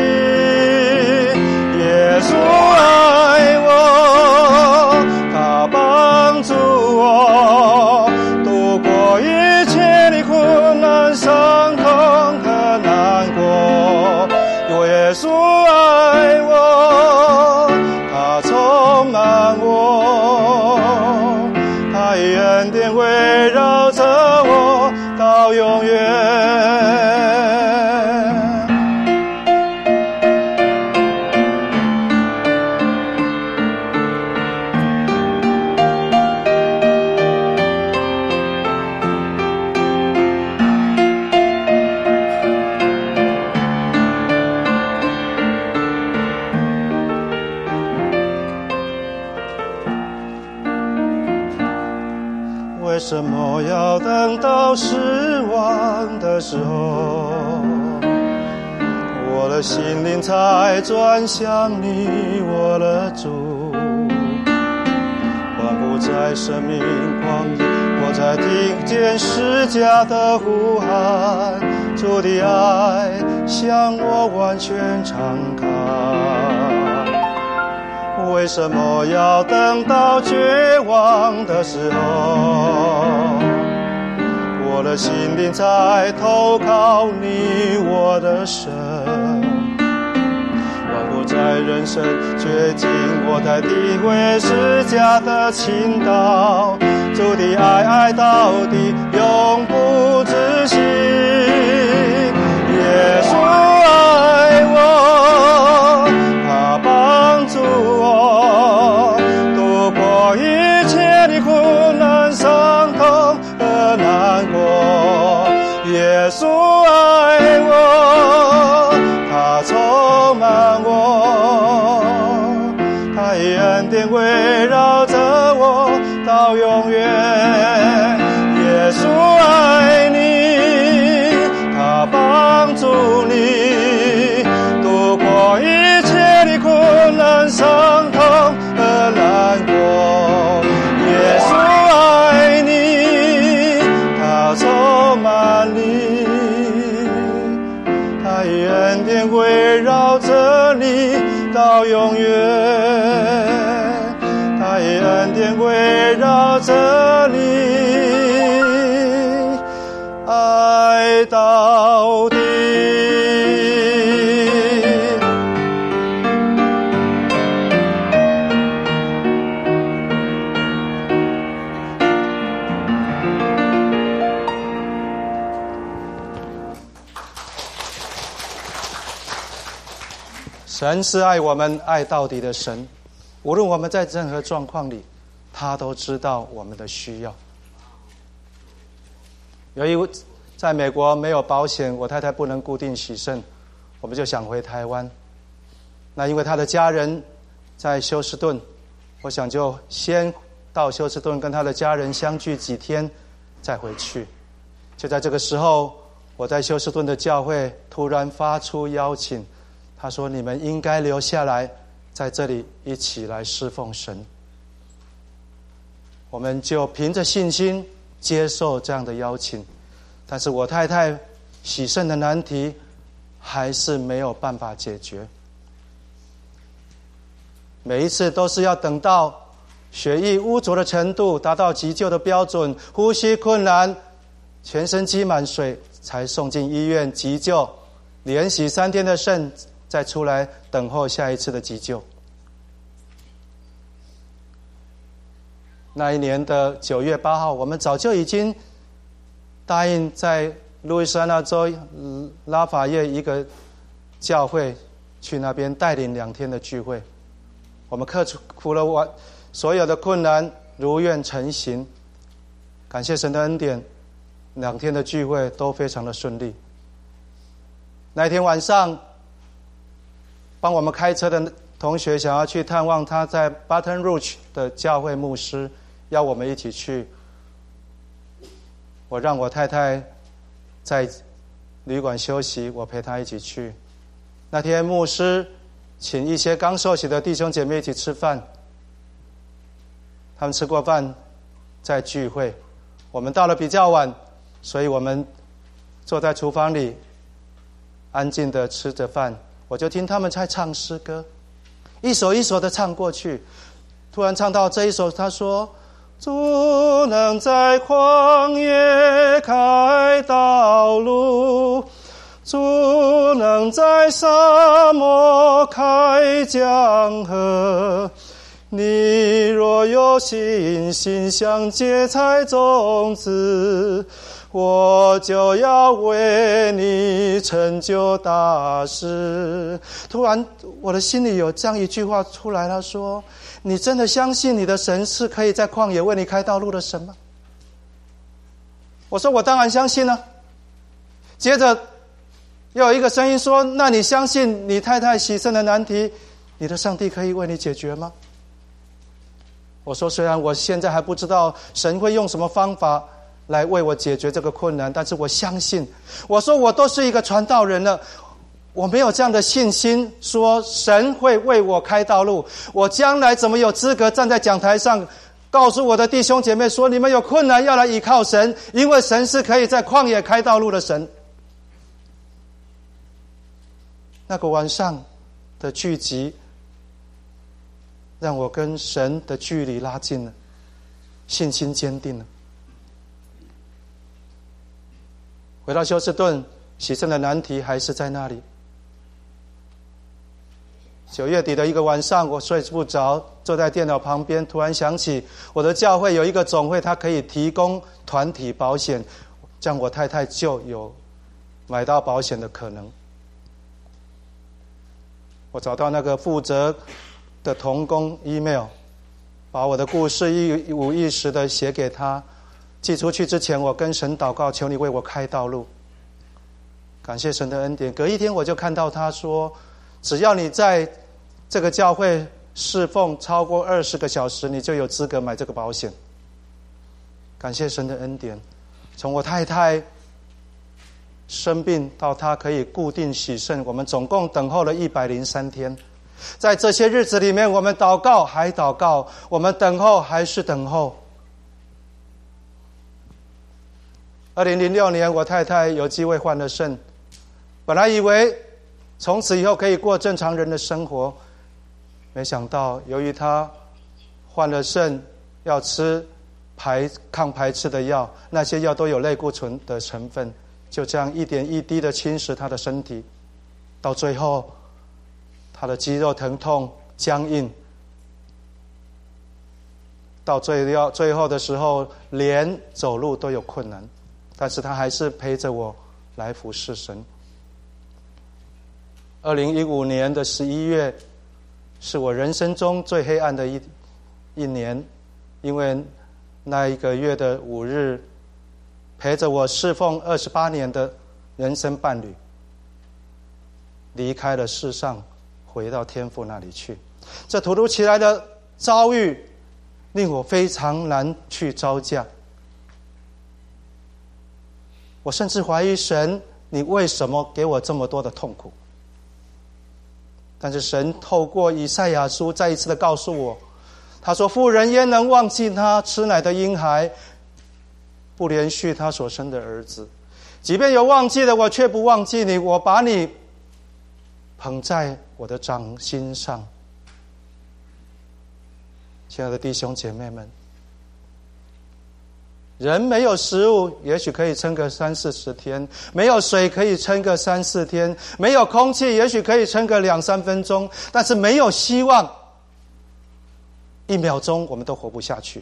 S3: 耶稣爱我，他帮助我度过一切的困难、伤痛和难过。耶稣爱我，他充满我，他以恩典围绕着我到永远。为什么要等到失望的时候，我的心灵才转向你，我的主？漫步在生命旷野，我才听见释迦的呼喊，主的爱向我完全敞开。为什么要等到绝望的时候，我的心灵才投靠你，我的神？漫步在人生绝境，我才体会释迦的倾倒，主的爱到底，永不止息。耶稣爱我，他帮助我度过一切的困难、伤痛和难过。耶稣爱我，他充满我，他以恩典围绕着我到永远。耶稣爱你，他帮助你度过一切典围绕着你，爱到底。神是爱我们爱到底的神，无论我们在任何状况里，他都知道我们的需要。由于在美国没有保险，我太太不能固定洗肾，我们就想回台湾。那因为他的家人在休斯顿，我想就先到休斯顿跟他的家人相聚几天，再回去。就在这个时候，我在休斯顿的教会突然发出邀请，他说：“你们应该留下来，在这里一起来侍奉神。”我们就凭着信心接受这样的邀请，但是我太太洗肾的难题还是没有办法解决。每一次都是要等到血液污浊的程度达到急救的标准，呼吸困难，全身积满水，才送进医院急救，连洗3天的肾，再出来等候下一次的急救。那一年的9月8号，我们早就已经答应在路易斯安那州拉法叶一个教会去那边带领2天的聚会。我们克服了所有的困难，如愿成行。感谢神的恩典，2天的聚会都非常的顺利。那一天晚上，帮我们开车的同学想要去探望他在 Baton Rouge 的教会牧师，要我们一起去。我让我太太在旅馆休息，我陪她一起去。那天牧师请一些刚受洗的弟兄姐妹一起吃饭，他们吃过饭再聚会。我们到了比较晚，所以我们坐在厨房里安静的吃着饭，我就听他们在唱诗歌，一首一首的唱过去。突然唱到这一首，他说：“主能在旷野开道路，主能在沙漠开江河。你若有信心像芥菜种子，我就要为你成就大事。”突然我的心里有这样一句话出来，他说：“你真的相信你的神是可以在旷野为你开道路的神吗？”我说：“我当然相信了。”接着又有一个声音说：“那你相信你太太洗肾的难题，你的上帝可以为你解决吗？”我说：“虽然我现在还不知道神会用什么方法来为我解决这个困难，但是我相信。”我说：“我都是一个传道人了，我没有这样的信心说神会为我开道路，我将来怎么有资格站在讲台上告诉我的弟兄姐妹说，你们有困难要来依靠神，因为神是可以在旷野开道路的神。”那个晚上的聚集让我跟神的距离拉近了，信心坚定了。回到休斯顿，洗肾的难题还是在那里。9月底的一个晚上，我睡不着，坐在电脑旁边，突然想起我的教会有一个总会，它可以提供团体保险，这样我太太就有买到保险的可能。我找到那个负责的同工 email， 把我的故事一五一十的写给他。寄出去之前，我跟神祷告，求你为我开道路。感谢神的恩典，隔一天我就看到他说，只要你在这个教会侍奉超过20个小时，你就有资格买这个保险。感谢神的恩典，从我太太生病到她可以固定洗肾，我们总共等候了103天。在这些日子里面，我们祷告还祷告，我们等候还是等候。2006年，我太太有机会换了肾，本来以为从此以后可以过正常人的生活，没想到由于她换了肾， 要吃抗排斥的药，那些药都有类固醇的成分，就这样一点一滴的侵蚀他的身体，到最后他的肌肉疼痛僵硬，到最后的时候连走路都有困难，但是他还是陪着我来服侍神。2015年的11月是我人生中最黑暗的一年，因为那一个月的5日，陪着我侍奉28年的人生伴侣离开了世上，回到天父那里去。这突如其来的遭遇令我非常难去招架，我甚至怀疑神，你为什么给我这么多的痛苦？但是神透过以赛亚书再一次的告诉我，他说，妇人焉能忘记他吃奶的婴孩，不连续他所生的儿子？即便有忘记了，我却不忘记你，我把你捧在我的掌心上。亲爱的弟兄姐妹们，人没有食物也许可以撑个30-40天，没有水可以撑个3-4天，没有空气也许可以撑个2-3分钟，但是没有希望1秒钟我们都活不下去。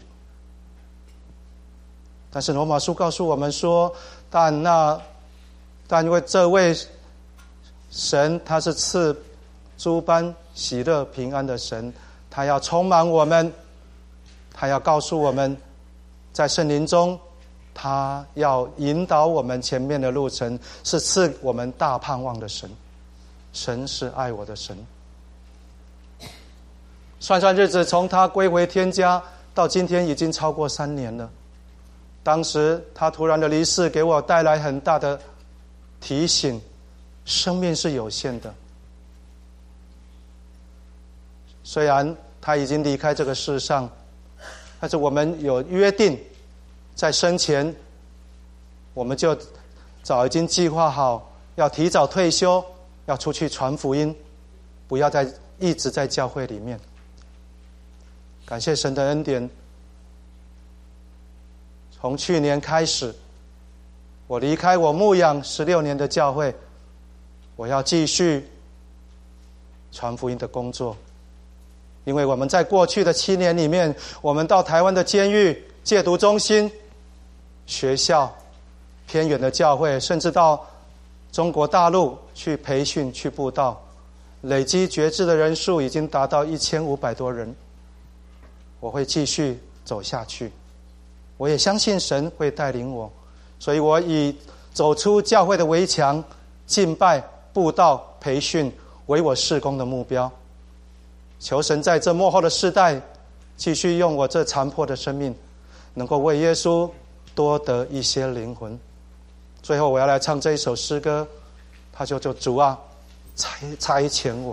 S3: 但是罗马书告诉我们说，但因为这位神他是赐诸般喜乐平安的神，他要充满我们，他要告诉我们在圣灵中他要引导我们前面的路程，是赐我们大盼望的神。神是爱我的神。算算日子，从他归回天家到今天已经超过3年了。当时他突然的离世给我带来很大的提醒，生命是有限的。虽然他已经离开这个世上，但是我们有约定，在生前我们就早已经计划好要提早退休，要出去传福音，不要再一直在教会里面。感谢神的恩典，从去年开始，我离开我牧养16年的教会，我要继续传福音的工作。因为我们在过去的7年里面，我们到台湾的监狱、戒毒中心、学校、偏远的教会，甚至到中国大陆去培训、去布道，累积觉知的人数已经达到1500多人。我会继续走下去，我也相信神会带领我，所以我以走出教会的围墙、敬拜、布道、培训为我事工的目标。求神在这末后的世代，继续用我这残破的生命，能够为耶稣多得一些灵魂。最后我要来唱这一首诗歌，他就主啊，差遣我。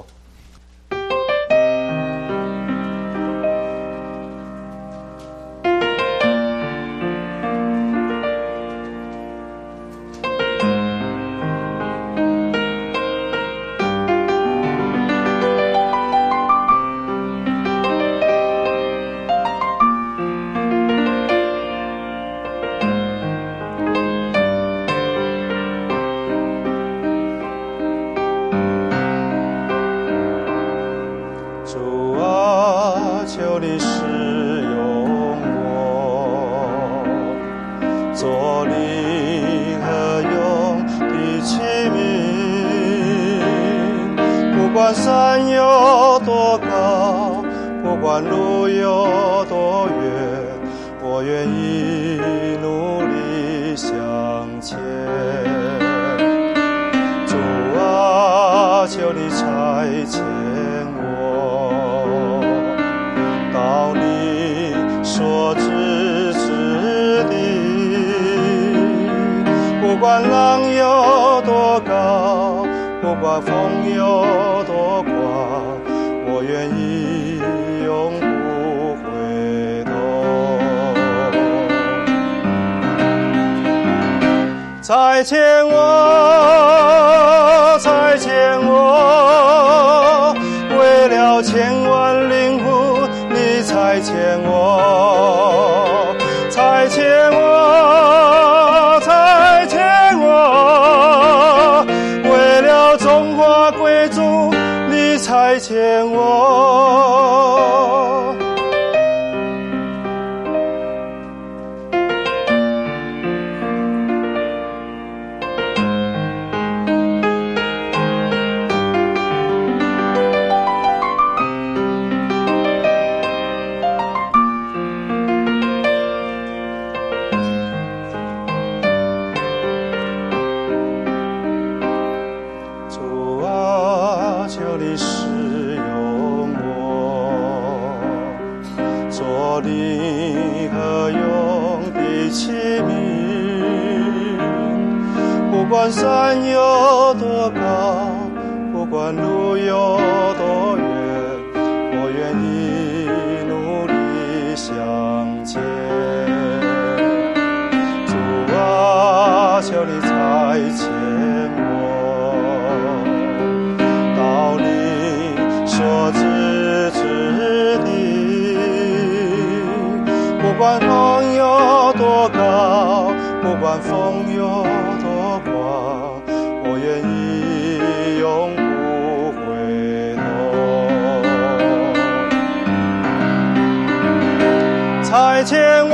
S3: 差遣我，为了千万灵魂，你差遣我。 做你何用的器皿。不管山有多高，不管路有多远，我愿意努力向前。主啊，求你差遣我到你所指之地。不管风有多高，不管风有多广，我愿意永不回头。差遣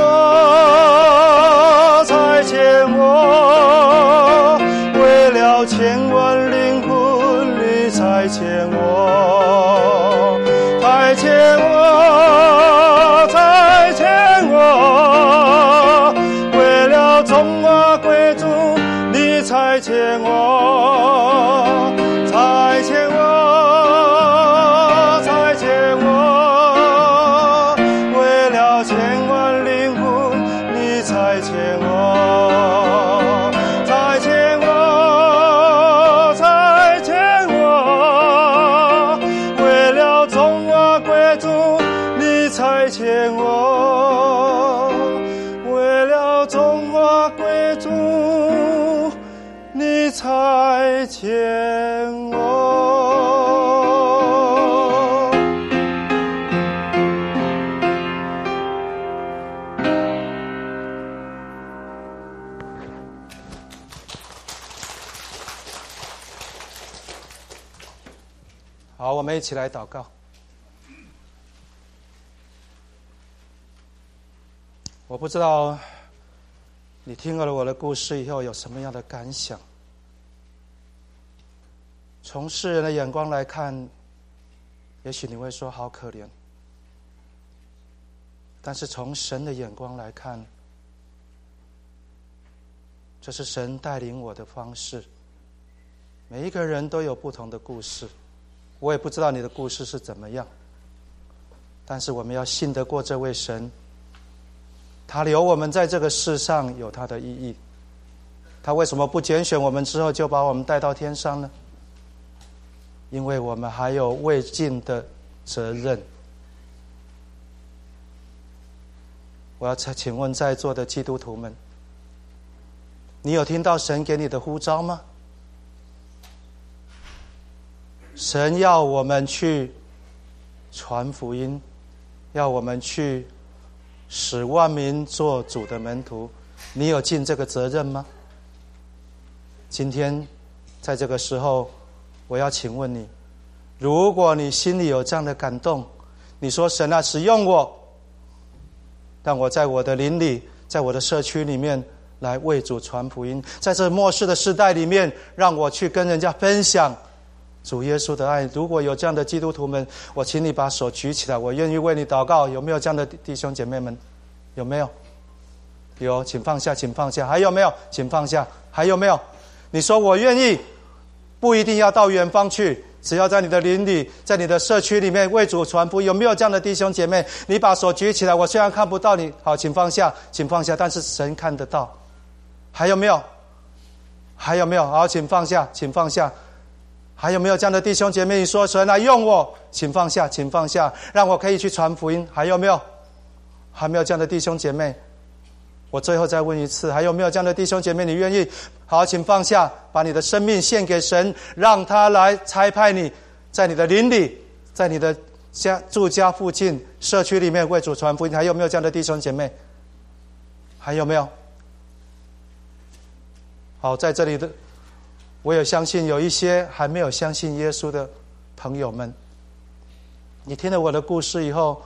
S3: 我，差遣我，为了千万灵魂，你差遣我，差遣我，差遣我，为了中华贵族，你差遣我，差遣我，差遣我，为了千万灵魂，你差遣我，差遣我，差遣我，为了中华贵族，你差遣我，为了中华贵族，你差遣我。好，我们一起来祷告。我不知道你听了我的故事以后有什么样的感想。从世人的眼光来看，也许你会说好可怜，但是从神的眼光来看，这是神带领我的方式。每一个人都有不同的故事，我也不知道你的故事是怎么样，但是我们要信得过这位神，他留我们在这个世上有他的意义。他为什么不拣选我们之后就把我们带到天上呢？因为我们还有未尽的责任。我要请问在座的基督徒们，你有听到神给你的呼召吗？神要我们去传福音，要我们去使万民做主的门徒，你有尽这个责任吗？今天在这个时候，我要请问你，如果你心里有这样的感动，你说神啊，使用我，让我在我的邻里，在我的社区里面来为主传福音，在这末世的时代里面，让我去跟人家分享主耶稣的爱。如果有这样的基督徒们，我请你把手举起来，我愿意为你祷告。有没有这样的弟兄姐妹们？有没有？有，请放下，请放下。还有没有？请放下。还有没有？你说我愿意，不一定要到远方去，只要在你的邻里，在你的社区里面为主传福音。有没有这样的弟兄姐妹？你把手举起来，我虽然看不到你，好，请放下，请放下，但是神看得到。还有没有？还有没有？好，请放下，请放下。还有没有这样的弟兄姐妹？你说神来用我，请放下，请放下，让我可以去传福音。还有没有？还没有这样的弟兄姐妹？我最后再问一次，还有没有这样的弟兄姐妹？你愿意？好，请放下，把你的生命献给神，让他来差派你，在你的邻里，在你的住家附近、社区里面为主传福音。还有没有这样的弟兄姐妹？还有没有？好，在这里的我也相信有一些还没有相信耶稣的朋友们，你听了我的故事以后，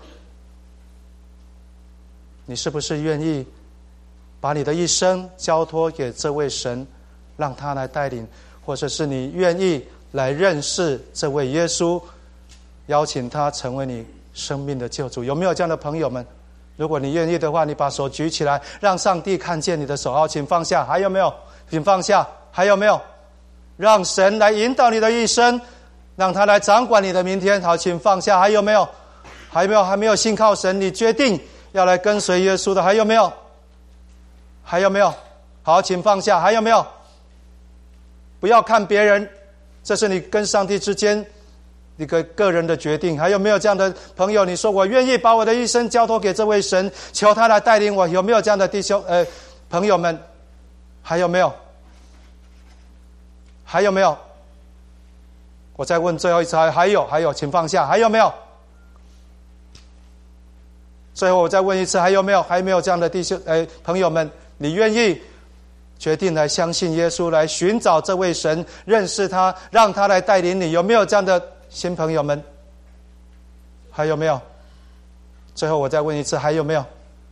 S3: 你是不是愿意把你的一生交托给这位神，让他来带领？或者是你愿意来认识这位耶稣，邀请他成为你生命的救主？有没有这样的朋友们？如果你愿意的话，你把手举起来，让上帝看见你的手。好，请放下。还有没有？请放下。还有没有？让神来引导你的一生，让他来掌管你的明天。好，请放下。还有没有？ 还没有信靠神，你决定要来跟随耶稣的，还有没有？还有没有？好，请放下。还有没有？不要看别人，这是你跟上帝之间一个个人的决定。还有没有这样的朋友？你说我愿意把我的一生交托给这位神，求他来带领我。有没有这样的弟兄朋友们？还有没有？还有没有？我再问最后一次，还有，请放下。还有没有？最后我再问一次，还有没有？还有没有这样的弟兄朋友们？你愿意决定来相信耶稣，来寻找这位神，认识他，让他来带领你？有没有这样的新朋友们？还有没有？最后我再问一次，还有没有？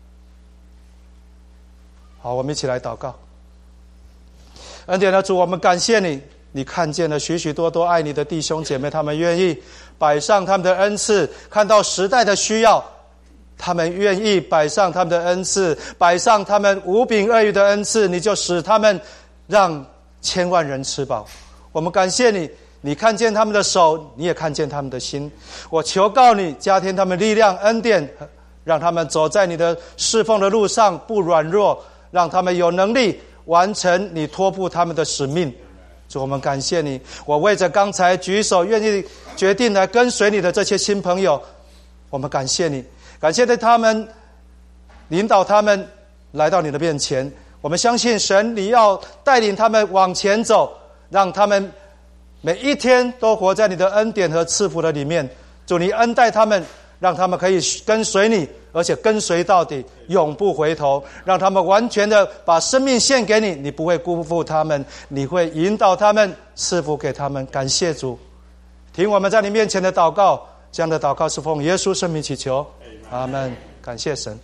S3: 好，我们一起来祷告。恩典的主，我们感谢你，你看见了许许多多爱你的弟兄姐妹，他们愿意摆上他们的恩赐，看到时代的需要，他们愿意摆上他们的恩赐，摆上他们五饼二鱼的恩赐，你就使他们让千万人吃饱。我们感谢你，你看见他们的手，你也看见他们的心。我求告你，加添他们力量恩典，让他们走在你的侍奉的路上不软弱，让他们有能力完成你托付他们的使命。主，我们感谢你。我为着刚才举手愿意决定来跟随你的这些新朋友，我们感谢你，感谢他们引导他们来到你的面前。我们相信神，你要带领他们往前走，让他们每一天都活在你的恩典和赐福的里面。主，你恩待他们，让他们可以跟随你，而且跟随到底，永不回头，让他们完全的把生命献给你，你不会辜负他们，你会引导他们，赐福给他们。感谢主，听我们在你面前的祷告，这样的祷告是奉耶稣圣名祈求，阿们。感谢神。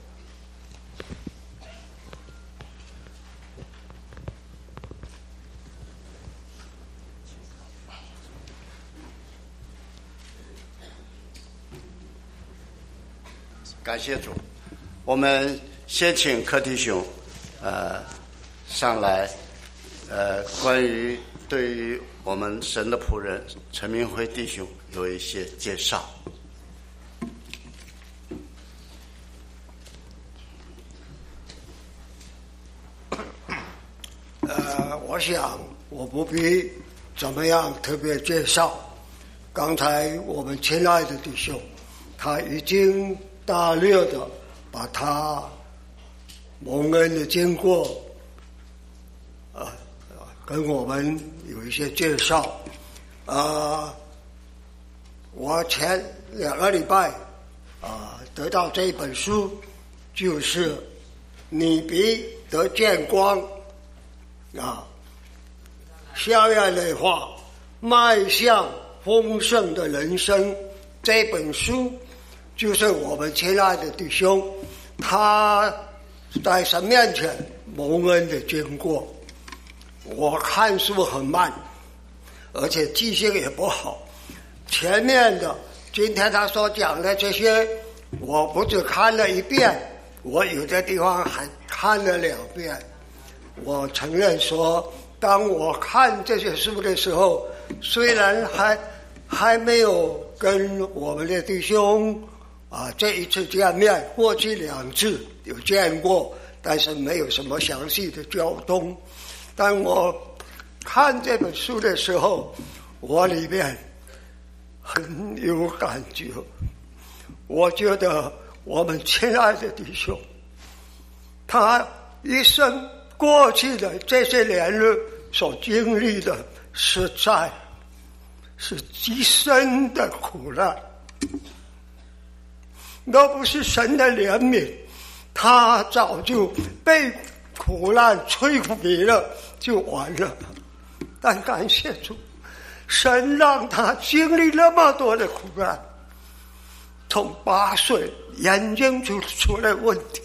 S4: 感谢主，我们先请柯弟兄上来关于对于我们神的仆人陈明辉弟兄有一些介绍。
S5: 我想我不必怎么样特别介绍，刚才我们亲爱的弟兄他已经大略的把他蒙恩的经过跟我们有一些介绍。我前2个礼拜得到这本书，就是你必得见光下面的话，迈向丰盛的人生。这本书就是我们亲爱的弟兄他在神面前蒙恩的经过。我看书很慢，而且记性也不好，前面的今天他所讲的这些我不只看了1遍，我有的地方还看了2遍。我承认说，当我看这些书的时候，虽然还没有跟我们的弟兄这一次见面，过去2次有见过，但是没有什么详细的交通。但我看这本书的时候，我里面很有感觉。我觉得我们亲爱的弟兄，他一生过去的这些年日所经历的，实在是极深的苦难。若不是神的怜悯，他早就被苦难摧毁了，就完了。但感谢主，神让他经历那么多的苦难，从8岁眼睛就出了问题。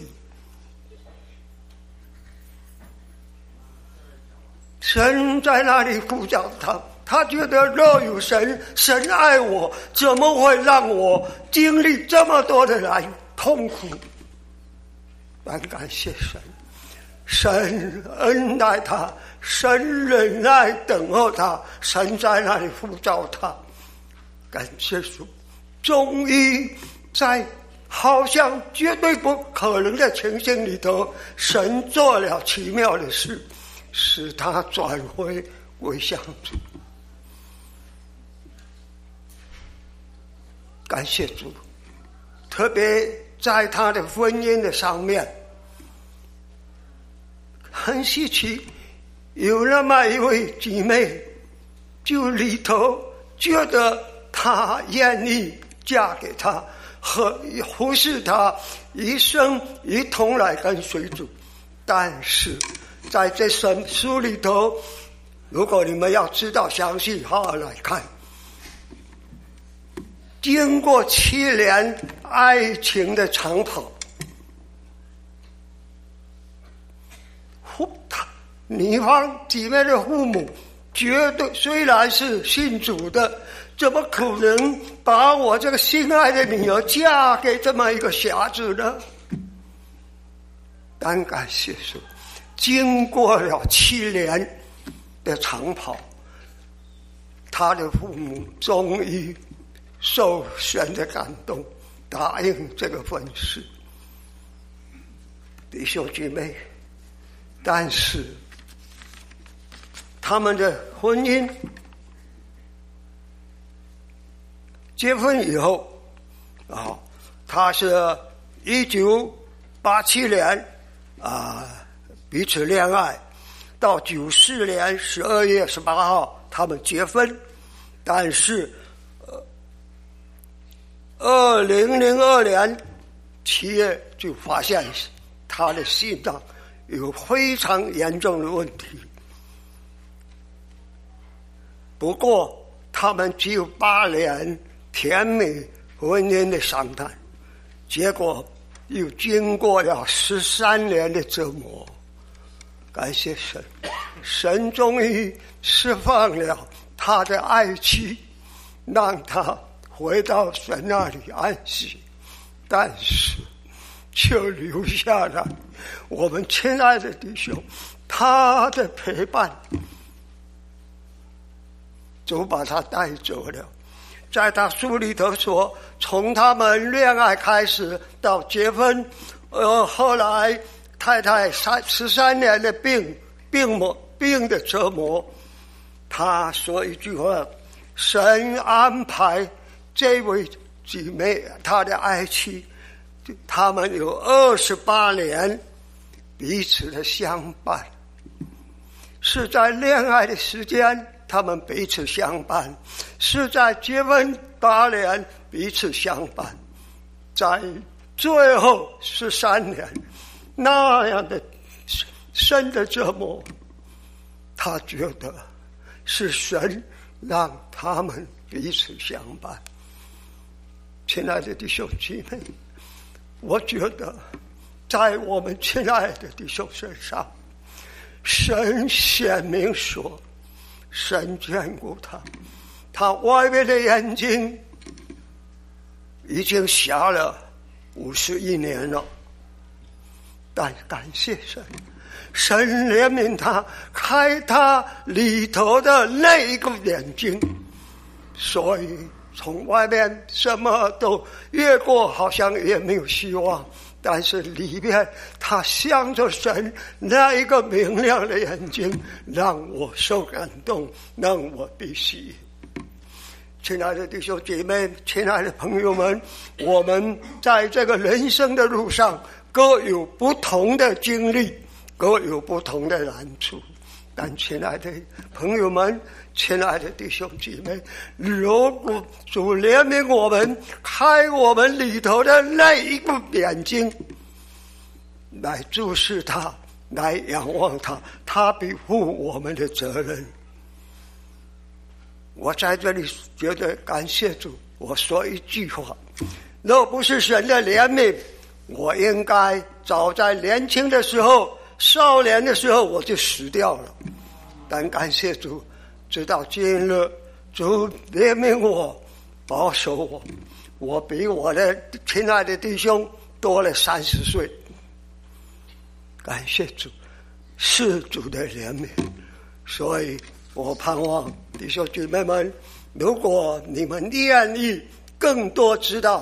S5: 神在那里鼓掌他觉得若有神爱我，怎么会让我经历这么多的痛苦？但感谢神，神恩待他，神忍耐等候他，神在那里呼召他。感谢主，终于在好像绝对不可能的情形里头，神做了奇妙的事，使他转回归向主。感谢主，特别在他的婚姻的上面，很稀奇，有那么一位姊妹，就里头觉得他愿意嫁给他，和服侍他一生一同来跟随主。但是在这书里头，如果你们要知道详细，好好来看，经过7年爱情的长跑，女方姊妹的父母觉得虽然是信主的，怎么可能把我这个心爱的女儿嫁给这么一个瞎子呢？但感谢主，经过了7年的长跑，他的父母终于受神的感动，答应这个婚事。弟兄姐妹，但是他们的婚姻结婚以后他是1987年彼此恋爱，到94年12月18号他们结婚，但是2002年7月就发现他的心脏有非常严重的问题。不过他们只有8年甜美婚姻的商谈，结果又经过了13年的折磨。感谢神，神终于释放了他的爱妻，让他回到神那里安息，但是却留下了我们亲爱的弟兄，他的陪伴就把他带走了。在他书里头说，从他们恋爱开始到结婚，后来太太13年的病的折磨，他说一句话：神安排这位姊妹，他的爱妻，他们有28年彼此的相伴，是在恋爱的时间他们彼此相伴，是在结婚8年彼此相伴，在最后13年那样的深的折磨，他觉得是神让他们彼此相伴。亲爱的弟兄姐妹，我觉得在我们亲爱的弟兄身上，神显明说，神眷顾他，他外面的眼睛已经瞎了51年了，但感谢神，神怜悯他，开他里头的那一个眼睛，所以从外面什么都越过好像也没有希望，但是里面他向着神那一个明亮的眼睛，让我受感动，让我必须。亲爱的弟兄姐妹，亲爱的朋友们，我们在这个人生的路上各有不同的经历，各有不同的难处，但亲爱的朋友们，亲爱的弟兄姐妹，如果主怜悯我们，开我们里头的那一个眼睛，来注视他，来仰望他，他必负我们的责任。我在这里觉得感谢主，我说一句话，若不是神的怜悯，我应该早在年轻的时候，少年的时候我就死掉了。但感谢主，直到今日，主怜悯我，保守我，我比我的亲爱的弟兄多了30岁。感谢主，是主的怜悯。所以我盼望弟兄姐妹们，如果你们愿意更多知道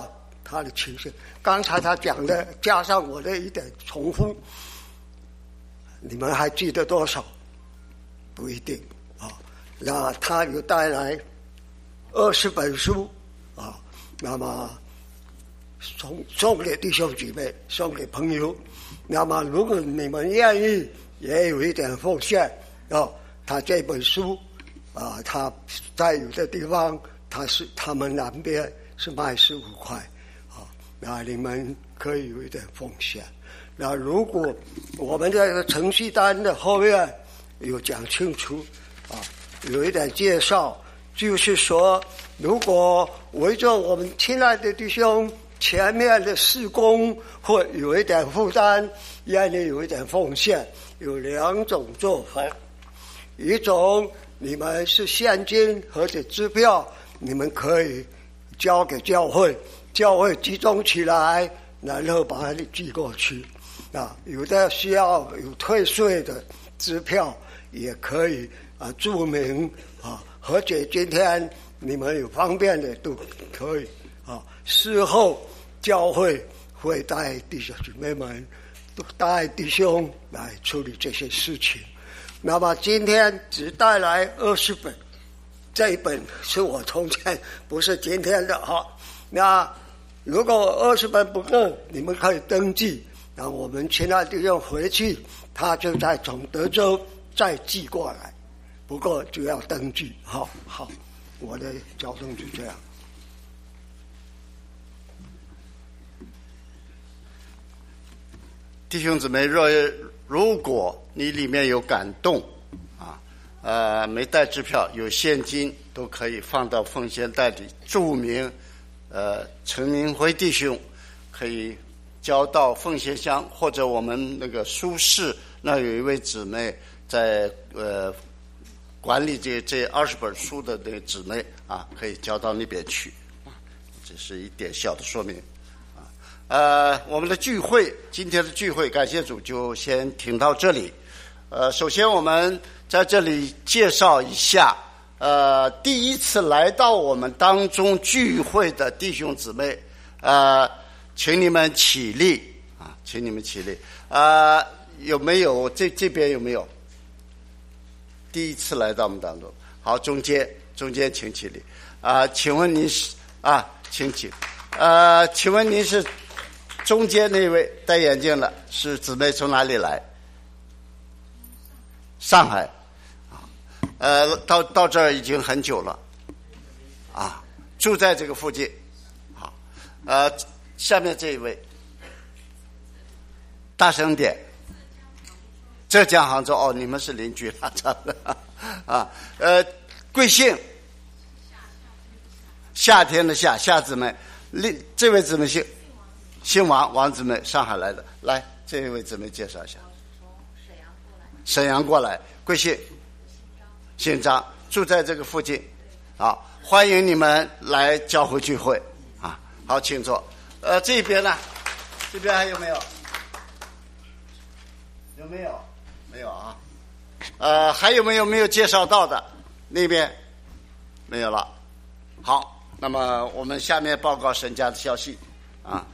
S5: 他的情绪。刚才他讲的，加上我的一点重复，你们还记得多少？不一定啊。那他有带来20本书啊，那么送给弟兄姐妹，送给朋友。那么如果你们愿意，也有一点奉献啊。他这本书啊，他在有的地方，他们南边是卖15块啊，那你们可以有一点奉献。那如果我们这个程序单的后面有讲清楚啊，有一点介绍，就是说，如果围着我们亲爱的弟兄前面的事工或有一点负担，愿意有一点奉献，有2种做法。一种你们是现金或者支票，你们可以交给教会，教会集中起来，然后把它寄过去。啊，有的需要有退税的支票，也可以啊注明啊，或者今天你们有方便的都可以啊。事后教会会带弟兄姊妹们，带弟兄来处理这些事情。那么今天只带来20本，这一本是我从前，不是今天的哈。那如果20本不够，你们可以登记，那我们亲爱的弟兄回去，他就再从德州再寄过来，不过就要登记。好，我的交通就这样。
S4: 弟兄姊妹，如果你里面有感动啊，没带支票，有现金，都可以放到奉献袋里，注明陈明辉弟兄，可以交到奉献箱，或者我们那个书室那有一位姊妹在管理这20本书的那个姊妹啊，可以交到那边去。这是一点小的说明。我们的聚会，今天的聚会，感谢主，就先停到这里。首先我们在这里介绍一下，第一次来到我们当中聚会的弟兄姊妹，请你们起立啊，请你们起立。有没有这边有没有第一次来到我们当中？好，中间请起立。请问您是请起。请问您是中间那位戴眼镜的，是姊妹从哪里来？上海。到这儿已经很久了，住在这个附近。好，下面这一位，大声点。浙江杭州，你们是邻居了，贵姓？夏天的夏姊妹，这位姊妹姓王，王姊妹，上海来的。来，这一位姊妹介绍一下。沈阳过来，贵姓？姓张，住在这个附近。好，欢迎你们来教会聚会啊！好，请坐。这边呢？这边还有没有？有没有？没有啊。还有没有介绍到的？那边没有了。好，那么我们下面报告神家的消息啊。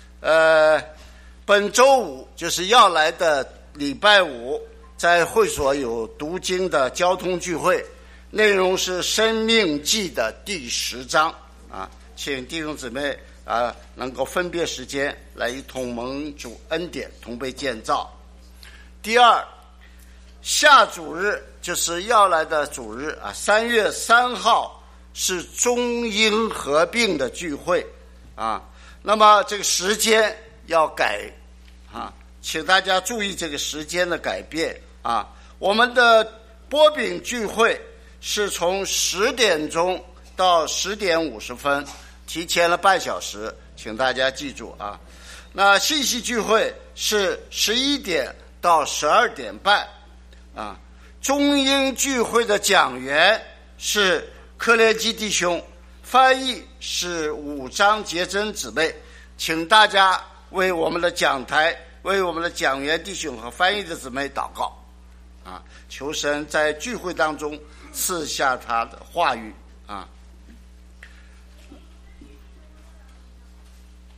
S4: 本周五就是要来的礼拜五，在会所有读经的交通聚会，内容是《生命记》的第10章啊，请弟兄姊妹能够分别时间来一同蒙主恩典，同被建造。第二，下主日就是要来的主日3月3号是中英合并的聚会啊，那么这个时间要改请大家注意这个时间的改变啊。我们的波饼聚会是从10点钟到10点50分，提前了半小时，请大家记住啊。那信息聚会是11点到12点半啊。中英聚会的讲员是柯连基弟兄，翻译是武章杰珍姊妹，请大家为我们的讲台，为我们的讲员弟兄和翻译的姊妹祷告求神在聚会当中赐下他的话语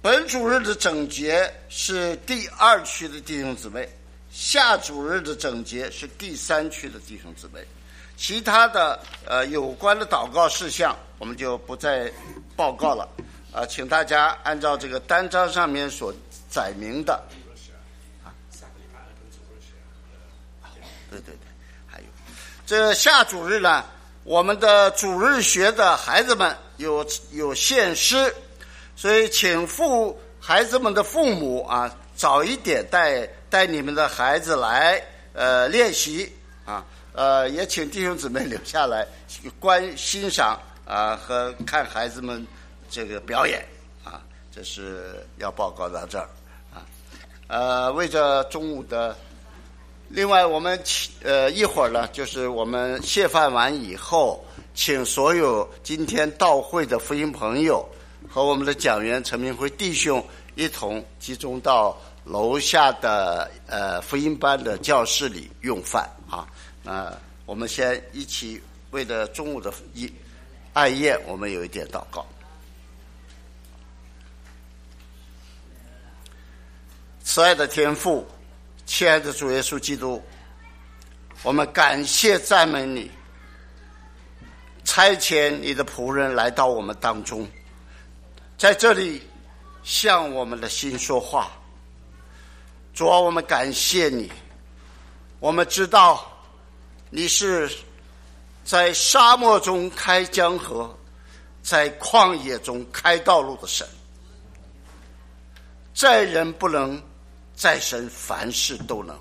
S4: 本主日的整节是第2区的弟兄姊妹，下主日的整节是第3区的弟兄姊妹。其他的有关的祷告事项我们就不再报告了。请大家按照这个单张上面所载明的。对，还有这下主日呢，我们的主日学的孩子们有献诗，所以请孩子们的父母早一点带你们的孩子来练习也请弟兄姊妹留下来欣赏和看孩子们这个表演这是要报告到这儿为着中午的。另外我们一会儿呢，就是我们谢饭完以后，请所有今天到会的福音朋友和我们的讲员陈明辉弟兄一同集中到楼下的福音班的教室里用饭我们先一起为了中午的爱宴，我们有一点祷告。慈爱的天父，亲爱的主耶稣基督，我们感谢赞美你，差遣你的仆人来到我们当中，在这里向我们的心说话。主啊，我们感谢你，我们知道你是在沙漠中开江河，在旷野中开道路的神，在人不能，在神凡事都能。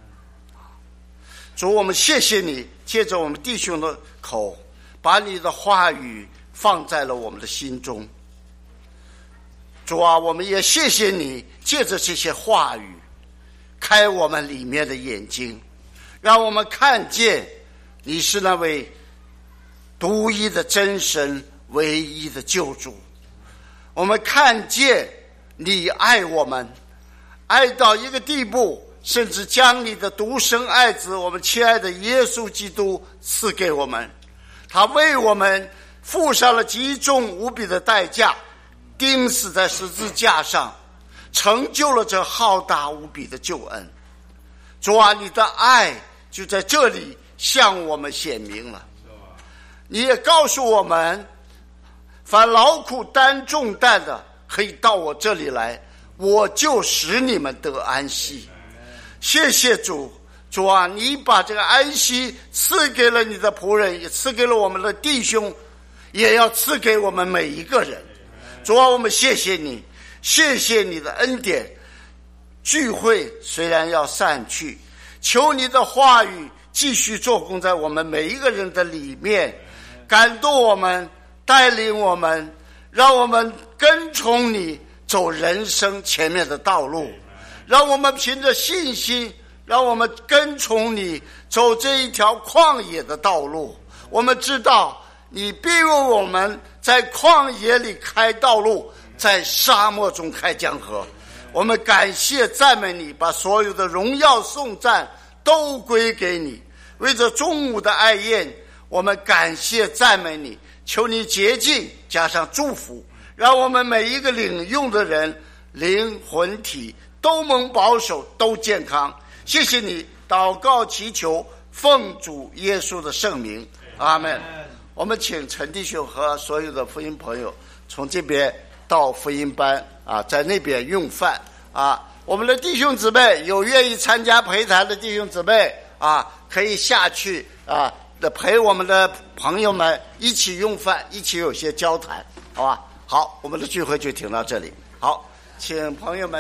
S4: 主，我们谢谢你，借着我们弟兄的口，把你的话语放在了我们的心中。主啊，我们也谢谢你，借着这些话语开我们里面的眼睛，让我们看见你是那位独一的真神，唯一的救主。我们看见你爱我们，爱到一个地步，甚至将你的独生爱子，我们亲爱的耶稣基督赐给我们。他为我们付上了极重无比的代价，钉死在十字架上，成就了这浩大无比的救恩。主啊，你的爱就在这里向我们显明了。你也告诉我们，凡劳苦担重担的，可以到我这里来，我就使你们得安息。谢谢主。主啊，你把这个安息赐给了你的仆人，也赐给了我们的弟兄，也要赐给我们每一个人。主啊，我们谢谢你，谢谢你的恩典。聚会虽然要散去，求你的话语继续做工在我们每一个人的里面，感动我们，带领我们，让我们跟从你走人生前面的道路，让我们凭着信心，让我们跟从你走这一条旷野的道路。我们知道你必为我们在旷野里开道路，在沙漠中开江河。我们感谢赞美你，把所有的荣耀颂赞都归给你。为着中午的爱宴，我们感谢赞美你，求你洁净加上祝福，让我们每一个领用的人灵魂体都蒙保守，都健康。谢谢你，祷告祈求奉主耶稣的圣名，阿们。我们请陈弟兄和所有的福音朋友从这边到福音班在那边用饭我们的弟兄姊妹有愿意参加陪谈的弟兄姊妹可以下去陪我们的朋友们一起用饭，一起有些交谈，好吧？好，我们的聚会就停到这里。好，请朋友们